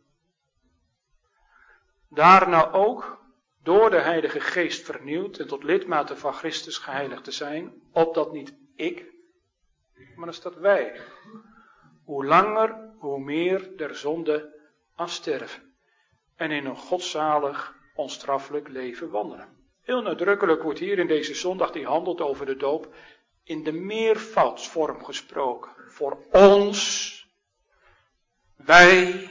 Daarna ook door de Heilige Geest vernieuwd en tot lidmaten van Christus geheiligd te zijn, opdat niet ik, maar dat staat wij, hoe langer, hoe meer der zonde afsterven en in een godzalig, onstraffelijk leven wandelen. Heel nadrukkelijk wordt hier in deze zondag die handelt over de doop in de meervoudsvorm gesproken. Voor ons Wij.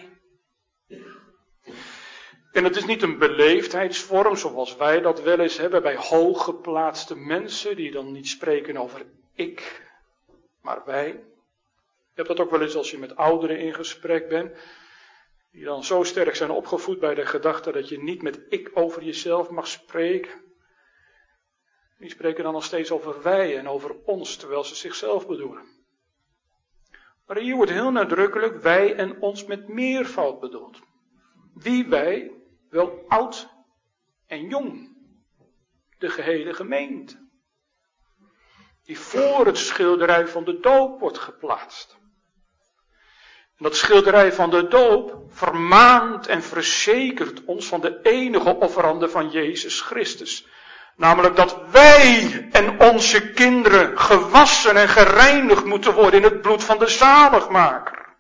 En het is niet een beleefdheidsvorm zoals wij dat wel eens hebben bij hooggeplaatste mensen die dan niet spreken over ik, maar wij. Je hebt dat ook wel eens als je met ouderen in gesprek bent, die dan zo sterk zijn opgevoed bij de gedachte dat je niet met ik over jezelf mag spreken. Die spreken dan nog steeds over wij en over ons, terwijl ze zichzelf bedoelen. Maar hier wordt heel nadrukkelijk wij en ons met meervoud bedoeld. Wie wij, wel oud en jong. De gehele gemeente. Die voor het schilderij van de doop wordt geplaatst. En dat schilderij van de doop vermaant en verzekert ons van de enige offerande van Jezus Christus. Namelijk dat wij en onze kinderen gewassen en gereinigd moeten worden in het bloed van de zaligmaker.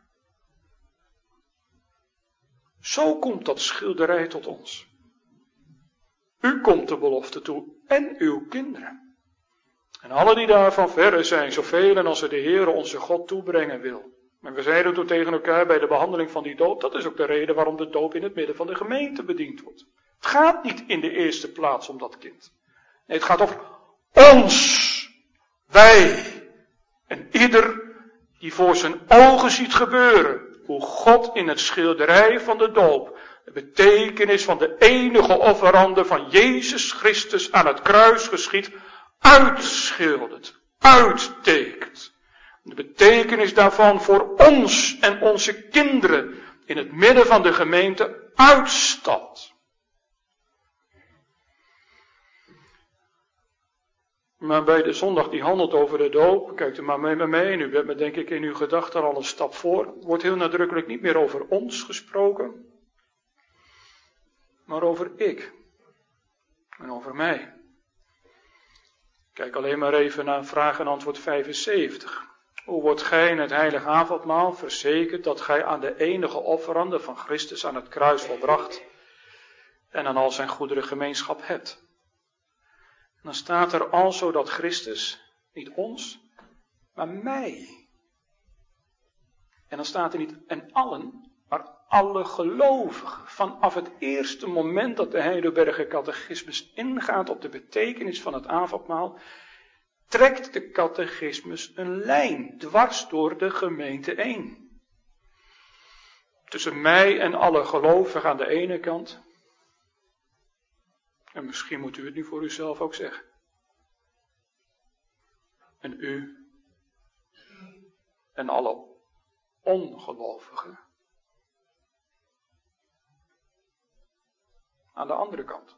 Zo komt dat schilderij tot ons. U komt de belofte toe en uw kinderen. En alle die daarvan verre zijn, zoveel als ze de Heere onze God toebrengen wil. En we zeiden toen tegen elkaar bij de behandeling van die doop, dat is ook de reden waarom de doop in het midden van de gemeente bediend wordt. Het gaat niet in de eerste plaats om dat kind. Nee, het gaat over ons. Wij. En ieder die voor zijn ogen ziet gebeuren hoe God in het schilderij van de doop de betekenis van de enige offerande van Jezus Christus aan het kruis geschiet, uitschildert, uittekent. De betekenis daarvan voor ons en onze kinderen in het midden van de gemeente uitstapt. Maar bij de zondag die handelt over de doop, kijkt u maar mee met mij, en u bent me denk ik in uw gedachten al een stap voor, wordt heel nadrukkelijk niet meer over ons gesproken, maar over ik en over mij. Kijk alleen maar even naar vraag en antwoord vijfenzeventig. Hoe wordt gij in het heilige avondmaal verzekerd dat gij aan de enige offerande van Christus aan het kruis volbracht en aan al zijn goederen gemeenschap hebt? En dan staat er alzo dat Christus, niet ons, maar mij. En dan staat er niet en allen, maar alle gelovigen. Vanaf het eerste moment dat de Heidelberger Catechismus ingaat op de betekenis van het avondmaal, trekt de catechismus een lijn dwars door de gemeente heen. Tussen mij en alle gelovigen aan de ene kant. En misschien moet u het nu voor uzelf ook zeggen. En u en alle ongelovigen aan de andere kant.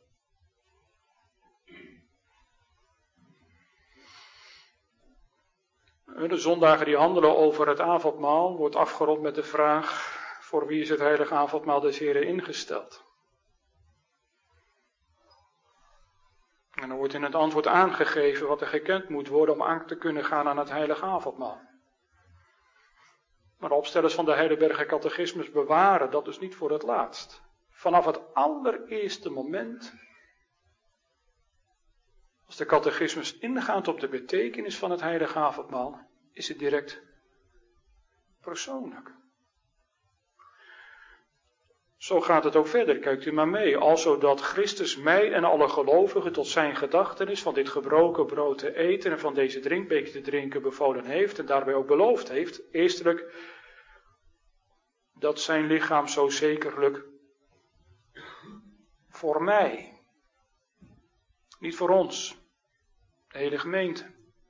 De zondagen die handelen over het avondmaal wordt afgerond met de vraag: voor wie is het heilige avondmaal des Heren ingesteld? En dan wordt in het antwoord aangegeven wat er gekend moet worden om aan te kunnen gaan aan het heilige avondmaal. Maar de opstellers van de Heidelberger Catechismus bewaren dat dus niet voor het laatst. Vanaf het allereerste moment, als de catechismus ingaat op de betekenis van het heilige avondmaal, is het direct persoonlijk. Zo gaat het ook verder, kijkt u maar mee. Alzo dat Christus mij en alle gelovigen tot zijn gedachtenis van dit gebroken brood te eten en van deze drinkbeker te drinken bevolen heeft en daarbij ook beloofd heeft, eerstelijk, dat zijn lichaam zo zekerlijk voor mij, niet voor ons, de hele gemeente,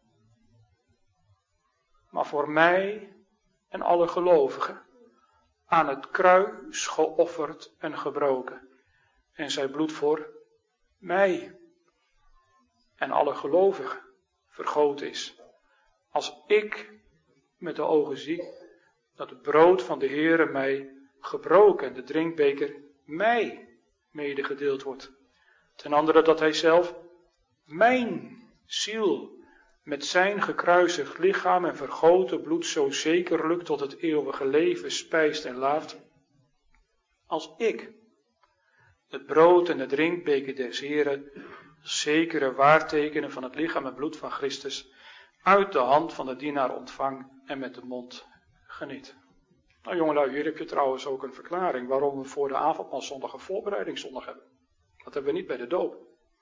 maar voor mij en alle gelovigen, aan het kruis geofferd en gebroken. En zijn bloed voor mij en alle gelovigen vergoten is. Als ik met de ogen zie dat het brood van de Heere mij gebroken en de drinkbeker mij medegedeeld wordt. Ten andere dat hij zelf mijn ziel met zijn gekruisigd lichaam en vergoten bloed zo zekerlijk tot het eeuwige leven spijst en laaft. Als ik het brood en de drinkbeker des Heren, zekere waartekenen van het lichaam en bloed van Christus, uit de hand van de dienaar ontvang en met de mond geniet. Nou jongelui, hier heb je trouwens ook een verklaring waarom we voor de avondmaalzondag een voorbereidingszondag hebben. Dat hebben we niet bij de doop.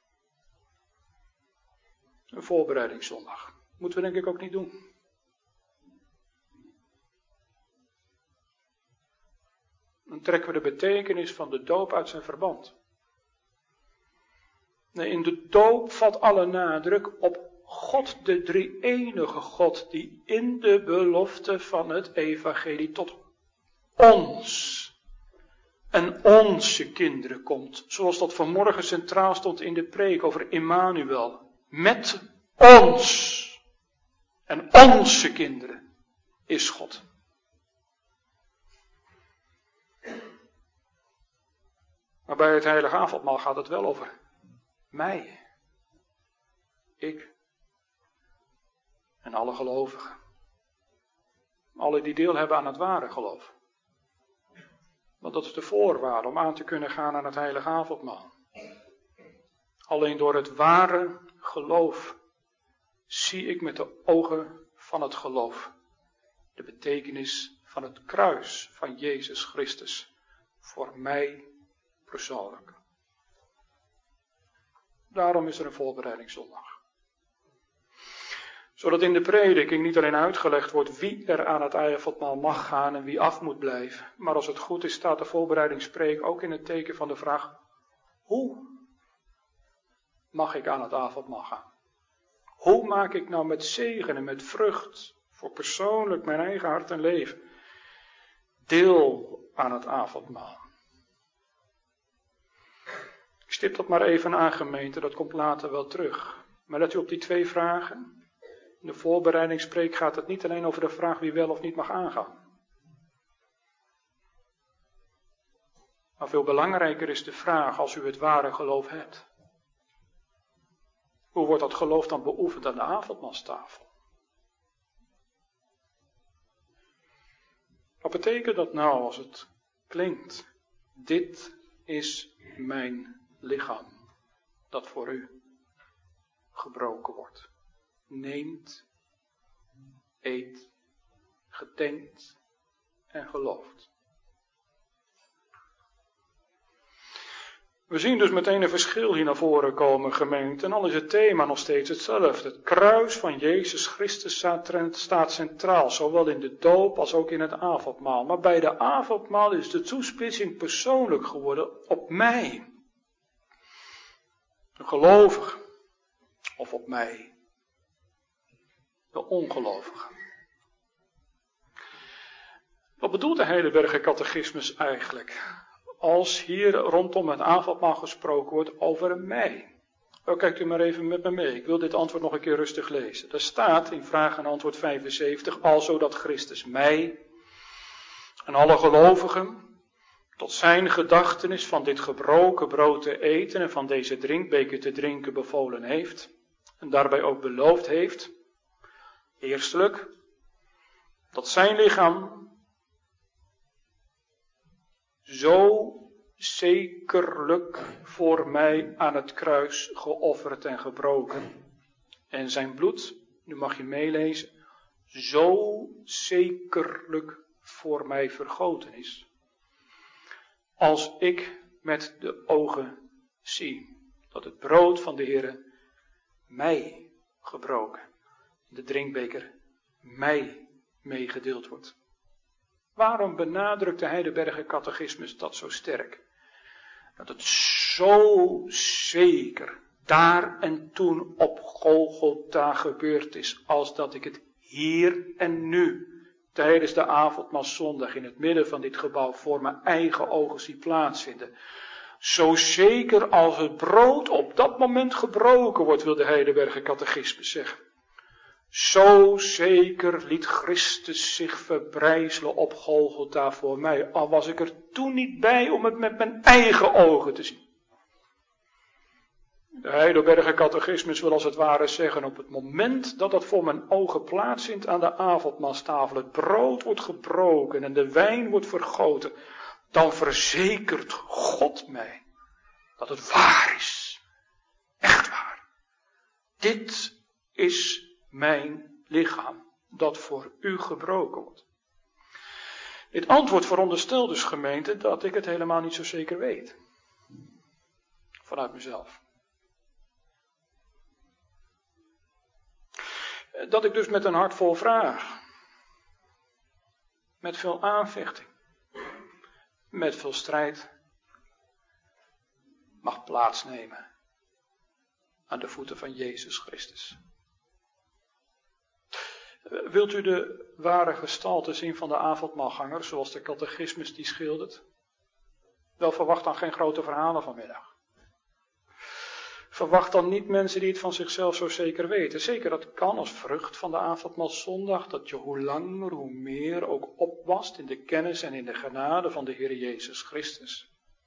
Een voorbereidingszondag. Moeten we denk ik ook niet doen. Dan trekken we de betekenis van de doop uit zijn verband. Nee, in de doop valt alle nadruk op God, de drie-enige God, die in de belofte van het evangelie tot ons en onze kinderen komt. Zoals dat vanmorgen centraal stond in de preek over Immanuel. Met ons en onze kinderen is God. Maar bij het heilige avondmaal gaat het wel over mij. Ik. En alle gelovigen. Alle die deel hebben aan het ware geloof. Want dat is de voorwaarde om aan te kunnen gaan aan het heilige avondmaal. Alleen door het ware geloof zie ik met de ogen van het geloof de betekenis van het kruis van Jezus Christus voor mij persoonlijk. Daarom is er een voorbereidingszondag. Zodat in de prediking niet alleen uitgelegd wordt wie er aan het avondmaal mag gaan en wie af moet blijven. Maar als het goed is staat de voorbereidingspreek ook in het teken van de vraag: hoe mag ik aan het avondmaal gaan? Hoe maak ik nou met zegen en met vrucht voor persoonlijk mijn eigen hart en leven deel aan het avondmaal? Ik stip dat maar even aan, gemeente, dat komt later wel terug. Maar let u op die twee vragen. In de voorbereidingspreek gaat het niet alleen over de vraag wie wel of niet mag aangaan. Maar veel belangrijker is de vraag, als u het ware geloof hebt: hoe wordt dat geloof dan beoefend aan de avondmaalstafel? Wat betekent dat nou als het klinkt: dit is mijn lichaam dat voor u gebroken wordt? Neemt, eet, gedenkt en gelooft. We zien dus meteen een verschil hier naar voren komen, gemeente. En al is het thema nog steeds hetzelfde. Het kruis van Jezus Christus staat centraal, zowel in de doop als ook in het avondmaal. Maar bij de avondmaal is de toespitsing persoonlijk geworden op mij. De gelovige. Of op mij. De ongelovige. Wat bedoelt de Heidelberger Catechismus eigenlijk? Als hier rondom het avondmaal gesproken wordt over mij. Nou, kijkt u maar even met me mee. Ik wil dit antwoord nog een keer rustig lezen. Er staat in vraag en antwoord vijfenzeventig: alzo dat Christus mij en alle gelovigen tot zijn gedachtenis van dit gebroken brood te eten en van deze drinkbeker te drinken bevolen heeft. En daarbij ook beloofd heeft. Eerstelijk, dat zijn lichaam zo zekerlijk voor mij aan het kruis geofferd en gebroken. En zijn bloed, nu mag je meelezen, zo zekerlijk voor mij vergoten is. Als ik met de ogen zie dat het brood van de Heere mij gebroken, de drinkbeker mij meegedeeld wordt. Waarom benadrukt de Heidelberger Catechismus dat zo sterk? Dat het zo zeker daar en toen op Golgotha gebeurd is, als dat ik het hier en nu, tijdens de avondmaalszondag in het midden van dit gebouw, voor mijn eigen ogen zie plaatsvinden. Zo zeker als het brood op dat moment gebroken wordt, wil de Heidelberger Catechismus zeggen. Zo zeker liet Christus zich verbrijzelen op Golgotha voor mij, al was ik er toen niet bij om het met mijn eigen ogen te zien. De Heidelberger Catechismus wil als het ware zeggen, op het moment dat dat voor mijn ogen plaatsvindt aan de avondmaalstafel, het brood wordt gebroken en de wijn wordt vergoten, dan verzekert God mij dat het waar is. Echt waar. Dit is mijn lichaam dat voor u gebroken wordt. Dit antwoord veronderstelt dus, gemeente, dat ik het helemaal niet zo zeker weet. Vanuit mezelf. Dat ik dus met een hart vol vraag. Met veel aanvechting. Met veel strijd. Mag plaatsnemen. Aan de voeten van Jezus Christus. Wilt u de ware gestalte zien van de avondmaalganger, zoals de catechismus die schildert? Wel, verwacht dan geen grote verhalen vanmiddag. Verwacht dan niet mensen die het van zichzelf zo zeker weten. Zeker, dat kan als vrucht van de avondmaalzondag, dat je hoe langer, hoe meer ook opwast in de kennis en in de genade van de Heer Jezus Christus.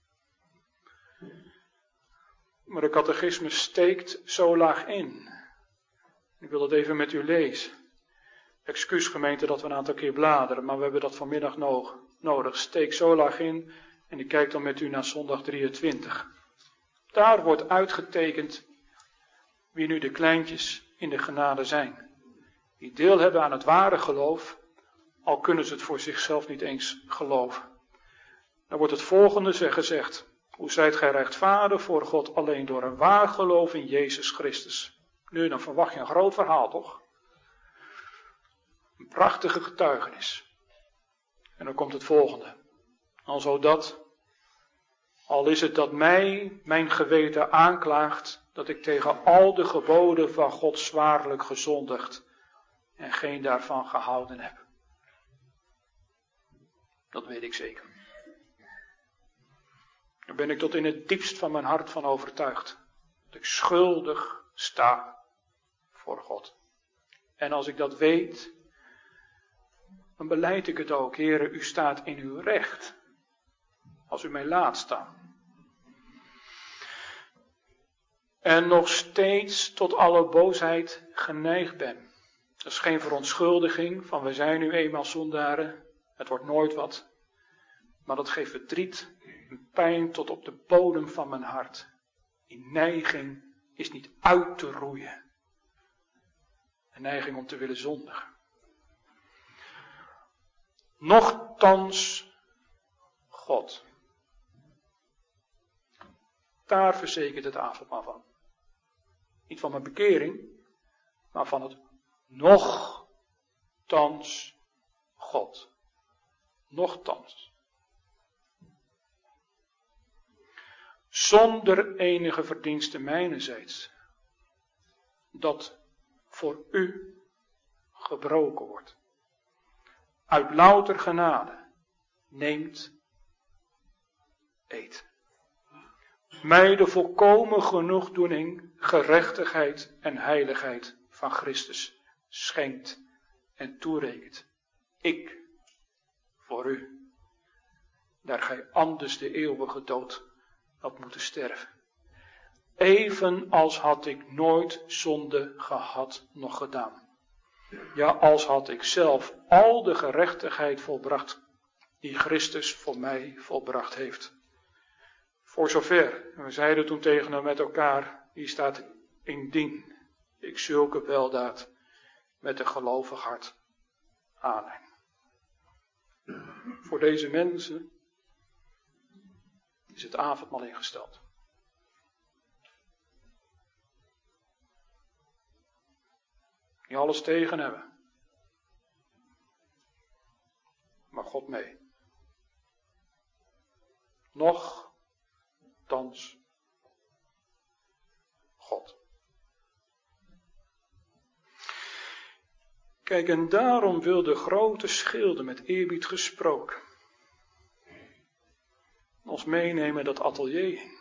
Maar de catechismus steekt zo laag in. Ik wil dat even met u lezen. Excuus gemeente dat we een aantal keer bladeren, maar we hebben dat vanmiddag nodig. Steek zo laag in en ik kijk dan met u naar zondag drieëntwintig. Daar wordt uitgetekend wie nu de kleintjes in de genade zijn. Die deel hebben aan het ware geloof, al kunnen ze het voor zichzelf niet eens geloven. Dan wordt het volgende gezegd. Hoe zijt gij rechtvaardig voor God alleen door een waar geloof in Jezus Christus? Nu, dan verwacht je een groot verhaal, toch? Een prachtige getuigenis. En dan komt het volgende. Al zo dat, al is het dat mij mijn geweten aanklaagt, dat ik tegen al de geboden van God zwaarlijk gezondigd en geen daarvan gehouden heb. Dat weet ik zeker. Daar ben ik tot in het diepst van mijn hart van overtuigd. Dat ik schuldig sta voor God. En als ik dat weet, dan belijd ik het ook. Heere, u staat in uw recht. Als u mij laat staan. En nog steeds tot alle boosheid geneigd ben. Dat is geen verontschuldiging van we zijn nu eenmaal zondaren. Het wordt nooit wat. Maar dat geeft verdriet en pijn tot op de bodem van mijn hart. Die neiging is niet uit te roeien. Een neiging om te willen zondigen. Nochtans God. Daar verzekert het avondmaal van. Niet van mijn bekering, maar van het nochtans God. Nochtans. Zonder enige verdienste mijnerzijds. Dat voor u gebroken wordt. Uit louter genade. Neemt, eet. Mij de volkomen genoegdoening, gerechtigheid en heiligheid van Christus schenkt en toerekent. Ik voor u. Daar gij anders de eeuwige dood had moeten sterven. Evenals had ik nooit zonde gehad nog gedaan. Ja, als had ik zelf al de gerechtigheid volbracht die Christus voor mij volbracht heeft. Voor zover, we zeiden toen tegen hem met elkaar, hier staat indien ik zulke weldaad met een gelovig hart aanneem. Voor deze mensen is het avondmaal ingesteld. Die alles tegen hebben. Maar God mee. Nochtans God. Kijk, en daarom wil de grote schilder met eerbied gesproken ons meenemen dat atelier in.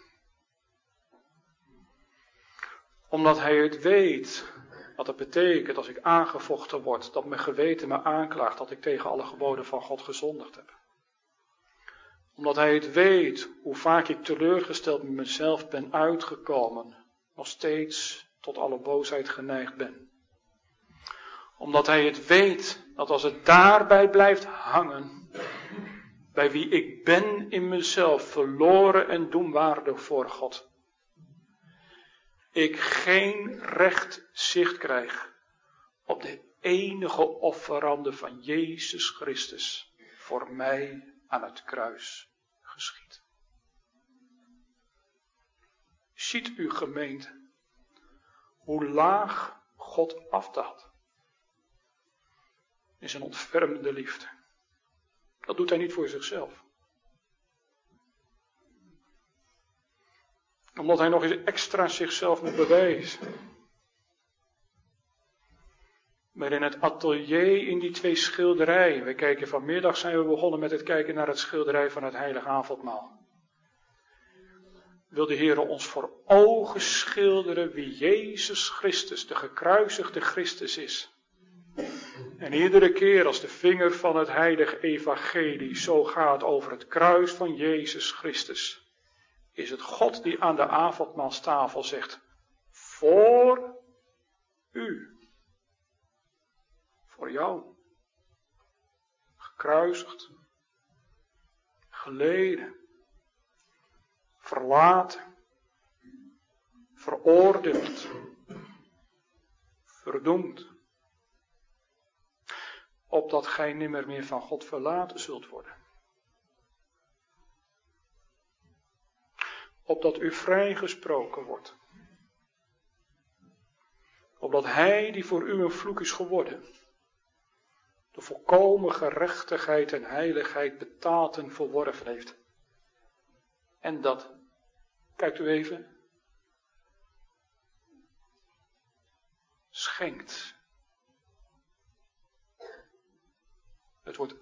Omdat hij het weet wat het betekent als ik aangevochten word, dat mijn geweten me aanklaagt dat ik tegen alle geboden van God gezondigd heb. Omdat hij het weet hoe vaak ik teleurgesteld met mezelf ben uitgekomen, nog steeds tot alle boosheid geneigd ben. Omdat hij het weet dat als het daarbij blijft hangen, bij wie ik ben in mezelf verloren en doemwaardig voor God, ik geen recht zicht krijg op de enige offerande van Jezus Christus voor mij aan het kruis geschied. Ziet u, gemeente, hoe laag God afdaalt in zijn ontfermende liefde. Dat doet hij niet voor zichzelf. Omdat hij nog eens extra zichzelf moet bewijzen. Maar in het atelier in die twee schilderijen. We kijken vanmiddag, zijn we begonnen met het kijken naar het schilderij van het heilige avondmaal. Wil de Heer ons voor ogen schilderen wie Jezus Christus, de gekruisigde Christus is. En iedere keer als de vinger van het heilige evangelie zo gaat over het kruis van Jezus Christus, is het God die aan de avondmaalstafel zegt, voor u. Voor jou. Gekruisigd. Geleden. Verlaten. Veroordeeld. Verdoemd. Opdat gij nimmer meer van God verlaten zult worden. Opdat u vrijgesproken wordt. Opdat hij die voor u een vloek is geworden, de volkomen gerechtigheid en heiligheid betaald en verworven heeft. En dat, kijkt u even, schenkt. Het wordt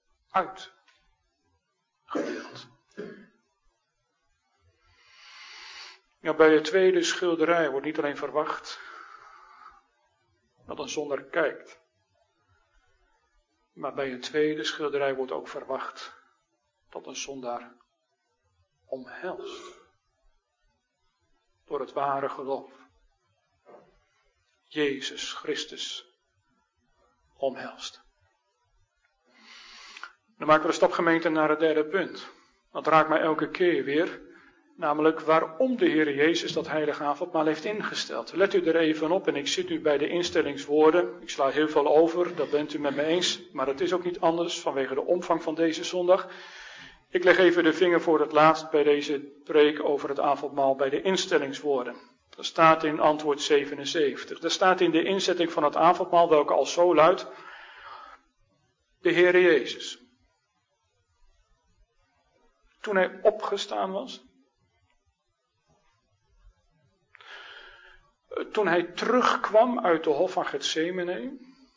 uitgedeeld. Ja, bij het tweede schilderij wordt niet alleen verwacht dat een zondaar kijkt. Maar bij een tweede schilderij wordt ook verwacht dat een zondaar omhelst. Door het ware geloof. Jezus Christus omhelst. Dan maken we de stap, gemeente, naar het derde punt. Dat raakt mij elke keer weer. Namelijk waarom de Heer Jezus dat heilige avondmaal heeft ingesteld. Let u er even op en ik zit nu bij de instellingswoorden. Ik sla heel veel over, dat bent u met me eens. Maar dat is ook niet anders vanwege de omvang van deze zondag. Ik leg even de vinger voor het laatst bij deze preek over het avondmaal bij de instellingswoorden. Dat staat in antwoord zevenenzeventig. Dat staat in de inzetting van het avondmaal, welke al zo luidt. De Heer Jezus. Toen hij opgestaan was. Toen hij terugkwam uit de hof van Getsemane.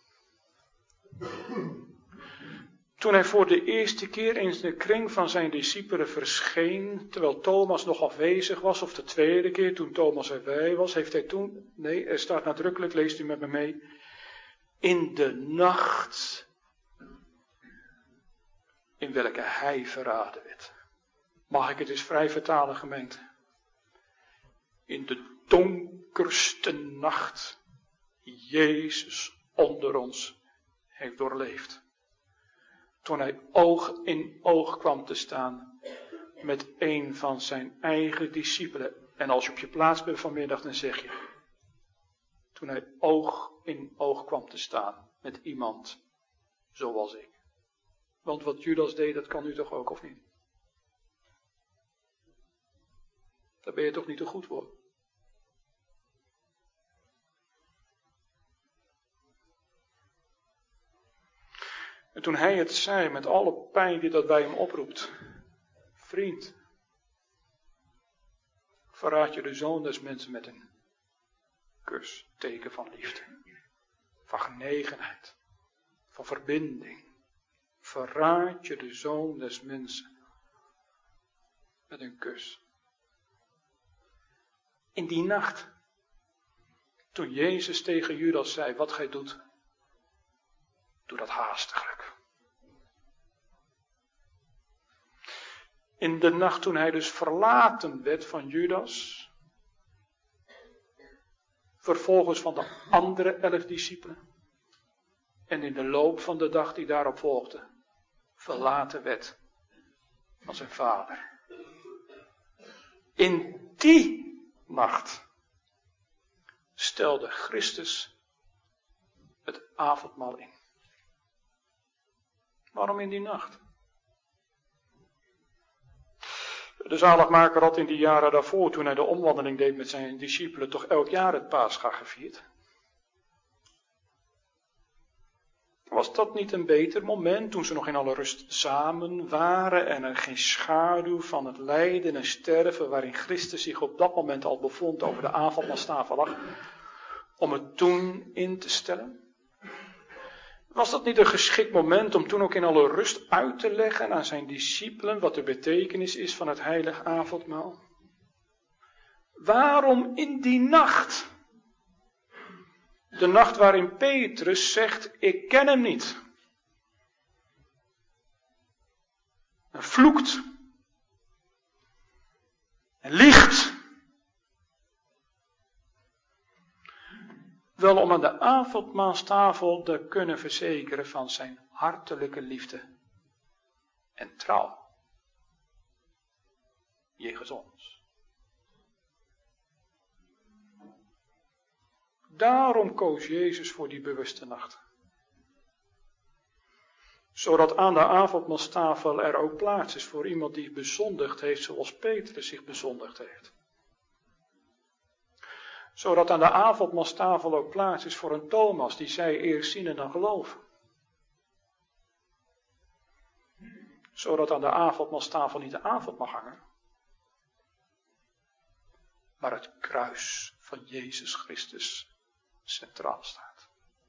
Toen hij voor de eerste keer in de kring van zijn discipelen verscheen, terwijl Thomas nog afwezig was, of de tweede keer toen Thomas erbij was, heeft hij toen, nee, er staat nadrukkelijk, leest u met me mee, in de nacht in welke hij verraden werd. Mag ik het eens vrij vertalen, gemeente? In de donkerste nacht Jezus onder ons heeft doorleefd. Toen hij oog in oog kwam te staan met een van zijn eigen discipelen. En als je op je plaats bent vanmiddag, dan zeg je. Toen hij oog in oog kwam te staan met iemand zoals ik. Want wat Judas deed, dat kan u toch ook, of niet? Daar ben je toch niet te goed voor? En toen hij het zei, met alle pijn die dat bij hem oproept. Vriend, verraad je de zoon des mensen met een kus, teken van liefde. Van genegenheid, van verbinding. Verraad je de zoon des mensen met een kus. In die nacht, toen Jezus tegen Judas zei, wat gij doet, doe dat haastiglijk. In de nacht toen hij dus verlaten werd van Judas, vervolgens van de andere elf discipelen, en in de loop van de dag die daarop volgde, verlaten werd van zijn vader. In die nacht stelde Christus het avondmaal in. Waarom in die nacht? De zaligmaker had in die jaren daarvoor, toen hij de omwandeling deed met zijn discipelen, toch elk jaar het Pascha gevierd. Was dat niet een beter moment, toen ze nog in alle rust samen waren en er geen schaduw van het lijden en sterven, waarin Christus zich op dat moment al bevond, over de avondmaalstafel lag, om het toen in te stellen? Was dat niet een geschikt moment om toen ook in alle rust uit te leggen aan zijn discipelen wat de betekenis is van het heilige avondmaal? Waarom in die nacht? De nacht waarin Petrus zegt, ik ken hem niet. En vloekt. En liegt. Wel om aan de avondmaalstafel te kunnen verzekeren van zijn hartelijke liefde en trouw. Jegens ons. Daarom koos Jezus voor die bewuste nacht. Zodat aan de avondmaalstafel er ook plaats is voor iemand die bezondigd heeft zoals Petrus zich bezondigd heeft. Zodat aan de avondmaalstafel ook plaats is voor een Thomas die zei eerst zien en dan geloven. Zodat aan de avondmaalstafel niet de avond mag hangen, maar het kruis van Jezus Christus centraal staat.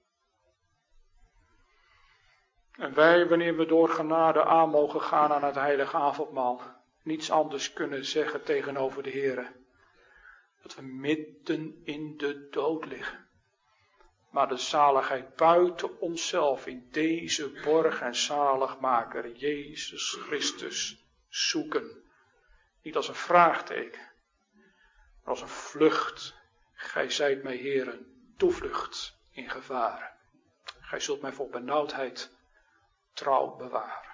En wij, wanneer we door genade aan mogen gaan aan het heilige avondmaal, niets anders kunnen zeggen tegenover de Heere, dat we midden in de dood liggen. Maar de zaligheid buiten onszelf in deze borg en zaligmaker, Jezus Christus, zoeken. Niet als een vraagteken, maar als een vlucht. Gij zijt mij, Heere, toevlucht in gevaren. Gij zult mij voor benauwdheid trouw bewaren.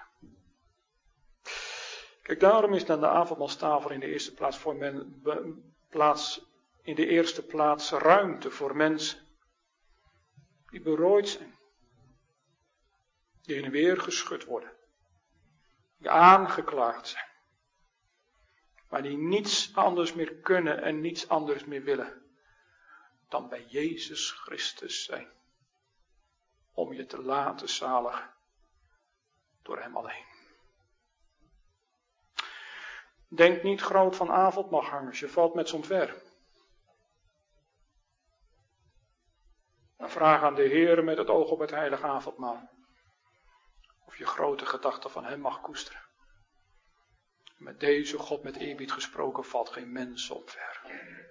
Kijk, daarom is dan de avondmaalstafel in de eerste plaats voor men, be, plaats, in de eerste plaats ruimte voor mensen die berooid zijn, die heen en weer geschud worden, die aangeklaagd zijn, maar die niets anders meer kunnen en niets anders meer willen dan bij Jezus Christus zijn, om je te laten zaligen door hem alleen. Denk niet groot van avondmaalgangers, je valt met z'n ver. Dan vraag aan de Heer met het oog op het heilige avondmaal of je grote gedachten van hem mag koesteren. Met deze God met eerbied gesproken valt geen mens omver.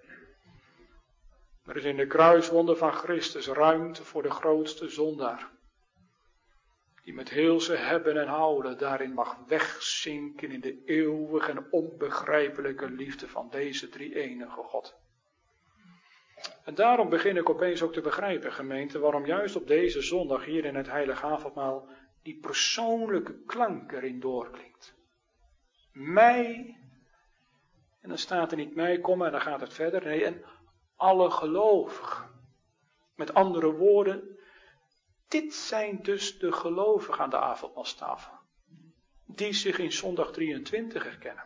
Er is in de kruiswonde van Christus ruimte voor de grootste zondaar, die met heel zijn hebben en houden daarin mag wegzinken in de eeuwige en onbegrijpelijke liefde van deze drie-enige God. En daarom begin ik opeens ook te begrijpen, gemeente, waarom juist op deze zondag hier in het heilige avondmaal die persoonlijke klank erin doorklinkt. Mij, en dan staat er niet mij, komma, en dan gaat het verder, nee, en alle gelovigen. Met andere woorden, dit zijn dus de gelovigen aan de avondmaalstafel, die zich in zondag drieëntwintig herkennen.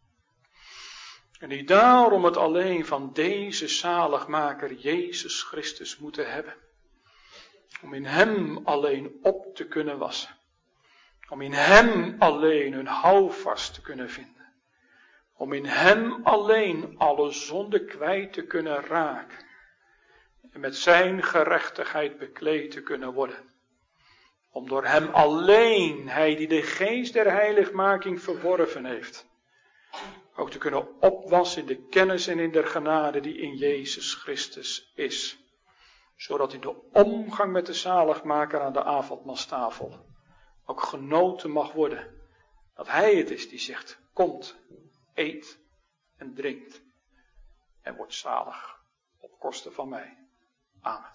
En die daarom het alleen van deze zaligmaker Jezus Christus moeten hebben. Om in hem alleen op te kunnen wassen. Om in hem alleen hun houvast te kunnen vinden. Om in hem alleen alle zonde kwijt te kunnen raken. En met zijn gerechtigheid bekleed te kunnen worden. Om door hem alleen, hij die de geest der heiligmaking verworven heeft, ook te kunnen opwassen in de kennis en in de genade die in Jezus Christus is. Zodat in de omgang met de zaligmaker aan de avondmaalstafel ook genoten mag worden. Dat hij het is die zegt, komt, eet en drinkt en wordt zalig op kosten van mij. Amen.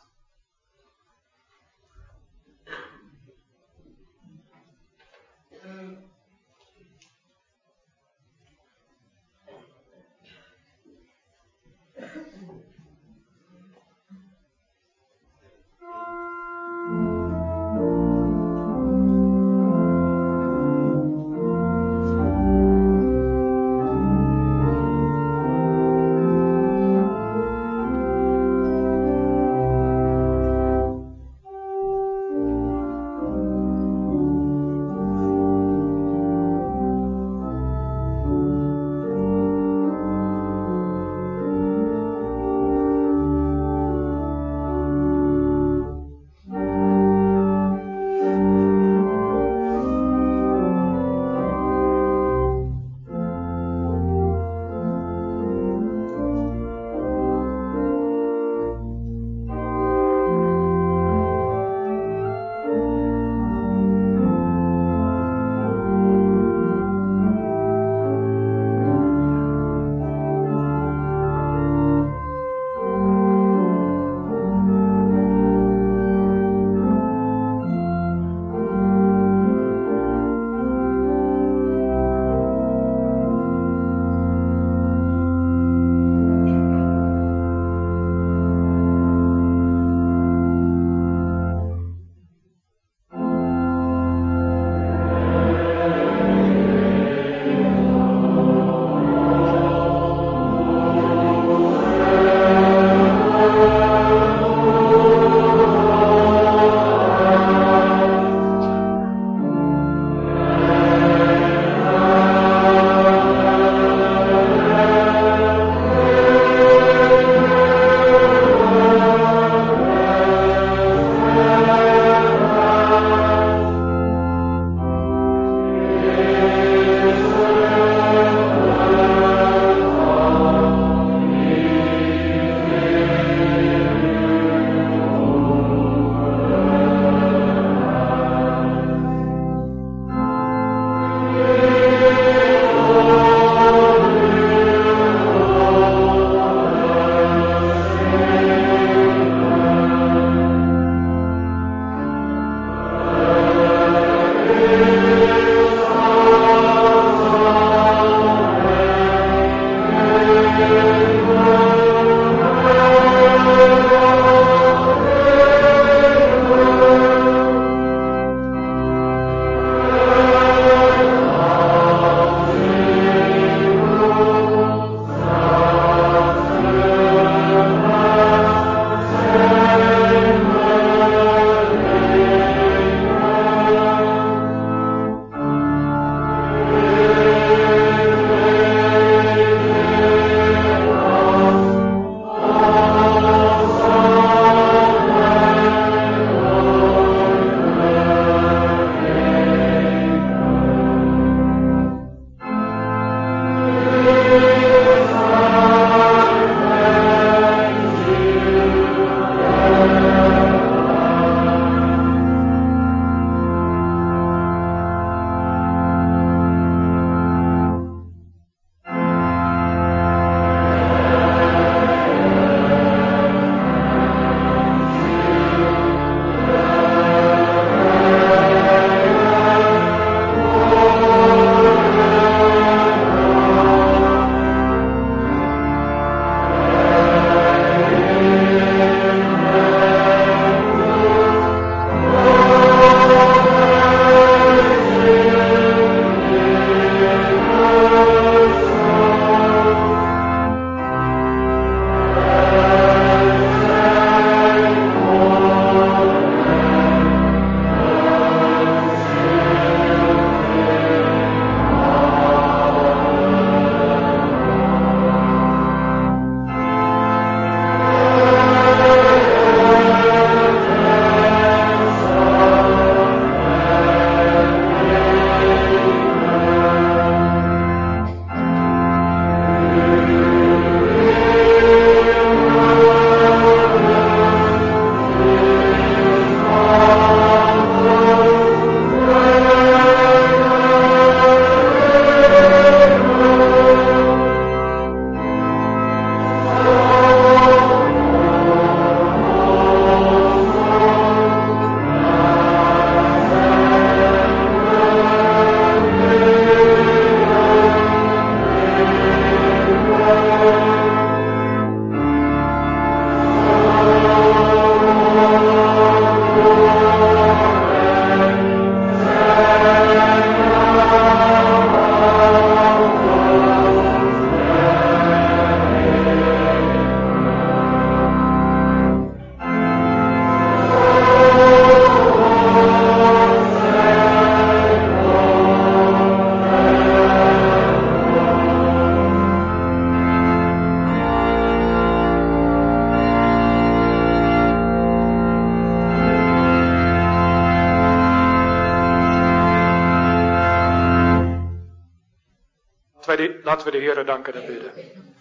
Laten we de, laten we de Heere danken en bidden.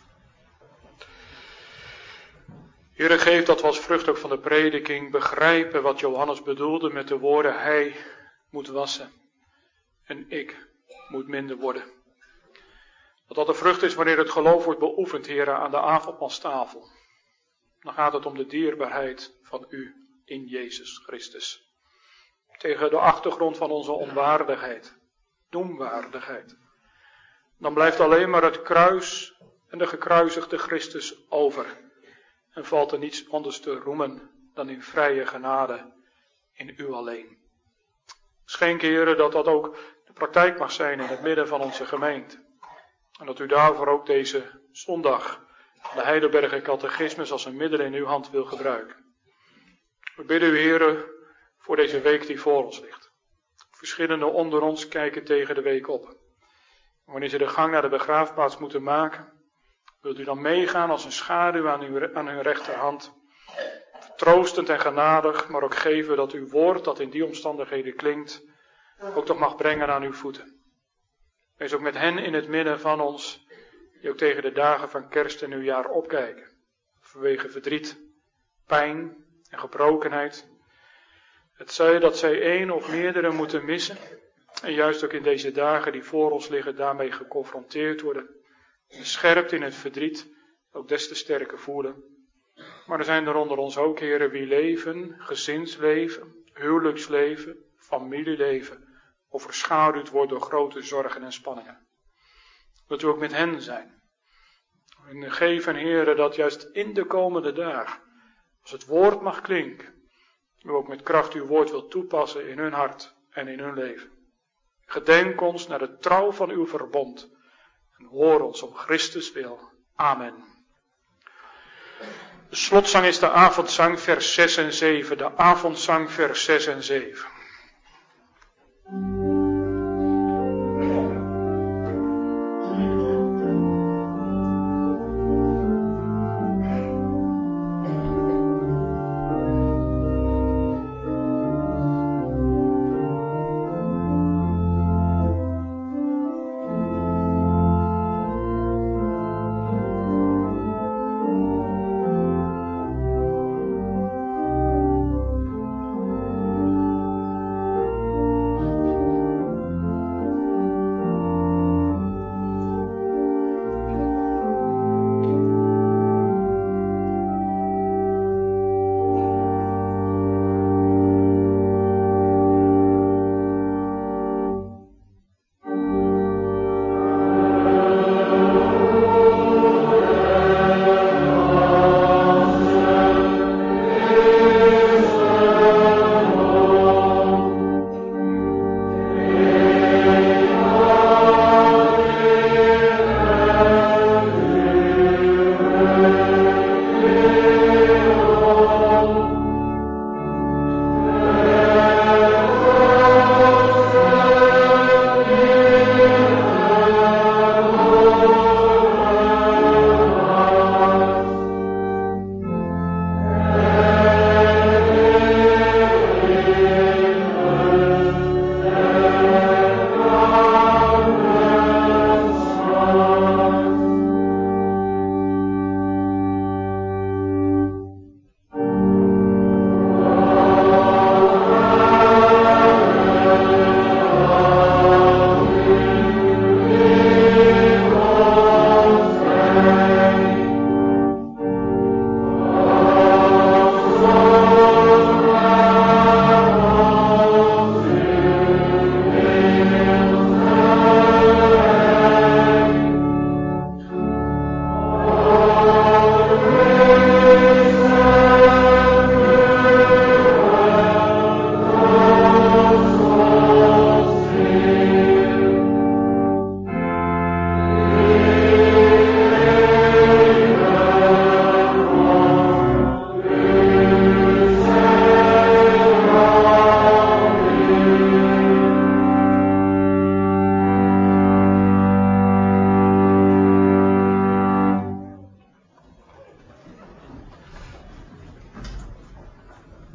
Heere, geef dat we als vrucht ook van de prediking begrijpen wat Johannes bedoelde met de woorden: hij moet wassen en ik moet minder worden. Dat dat de vrucht is wanneer het geloof wordt beoefend, Heere, aan de avondmaalstafel. Dan gaat het om de dierbaarheid van u in Jezus Christus. Tegen de achtergrond van onze onwaardigheid, doemwaardigheid. Dan blijft alleen maar het kruis en de gekruisigde Christus over. En valt er niets anders te roemen dan in vrije genade in u alleen. Schenk, Heere, dat dat ook de praktijk mag zijn in het midden van onze gemeente. En dat u daarvoor ook deze zondag de Heidelberger Catechismus als een middel in uw hand wil gebruiken. We bidden u, Heere, voor deze week die voor ons ligt. Verschillende onder ons kijken tegen de week op. Wanneer ze de gang naar de begraafplaats moeten maken, wilt u dan meegaan als een schaduw aan uw, aan hun rechterhand. Vertroostend en genadig, maar ook geven dat uw woord, dat in die omstandigheden klinkt, ook toch mag brengen aan uw voeten. Wees ook met hen in het midden van ons, die ook tegen de dagen van kerst en nieuwjaar opkijken. Vanwege verdriet, pijn en gebrokenheid. Het zij dat zij één of meerdere moeten missen. En juist ook in deze dagen die voor ons liggen daarmee geconfronteerd worden. Bescherpt in het verdriet, ook des te sterker voelen. Maar er zijn er onder ons ook, heren, wie leven, gezinsleven, huwelijksleven, familieleven, overschaduwd wordt door grote zorgen en spanningen. Wilt u ook met hen zijn. En geven, heren, dat juist in de komende dagen, als het woord mag klinken, u ook met kracht uw woord wilt toepassen in hun hart en in hun leven. Gedenk ons naar de trouw van uw verbond. En hoor ons om Christus wil. Amen. De slotzang is de avondzang vers zes en zeven. De avondzang vers zes en zeven.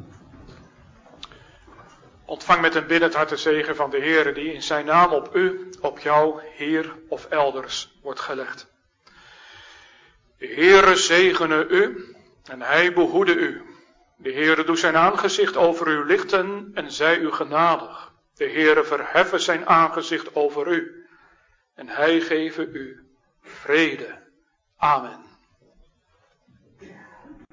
Ontvang met een biddend hart de zegen van de Heere, die in zijn naam op u op jou hier of elders wordt gelegd. De Heere zegene u en hij behoede u. De Heere doet zijn aangezicht over u lichten en zij u genadig. De Heere verheffen zijn aangezicht over u en hij geven u vrede. Amen.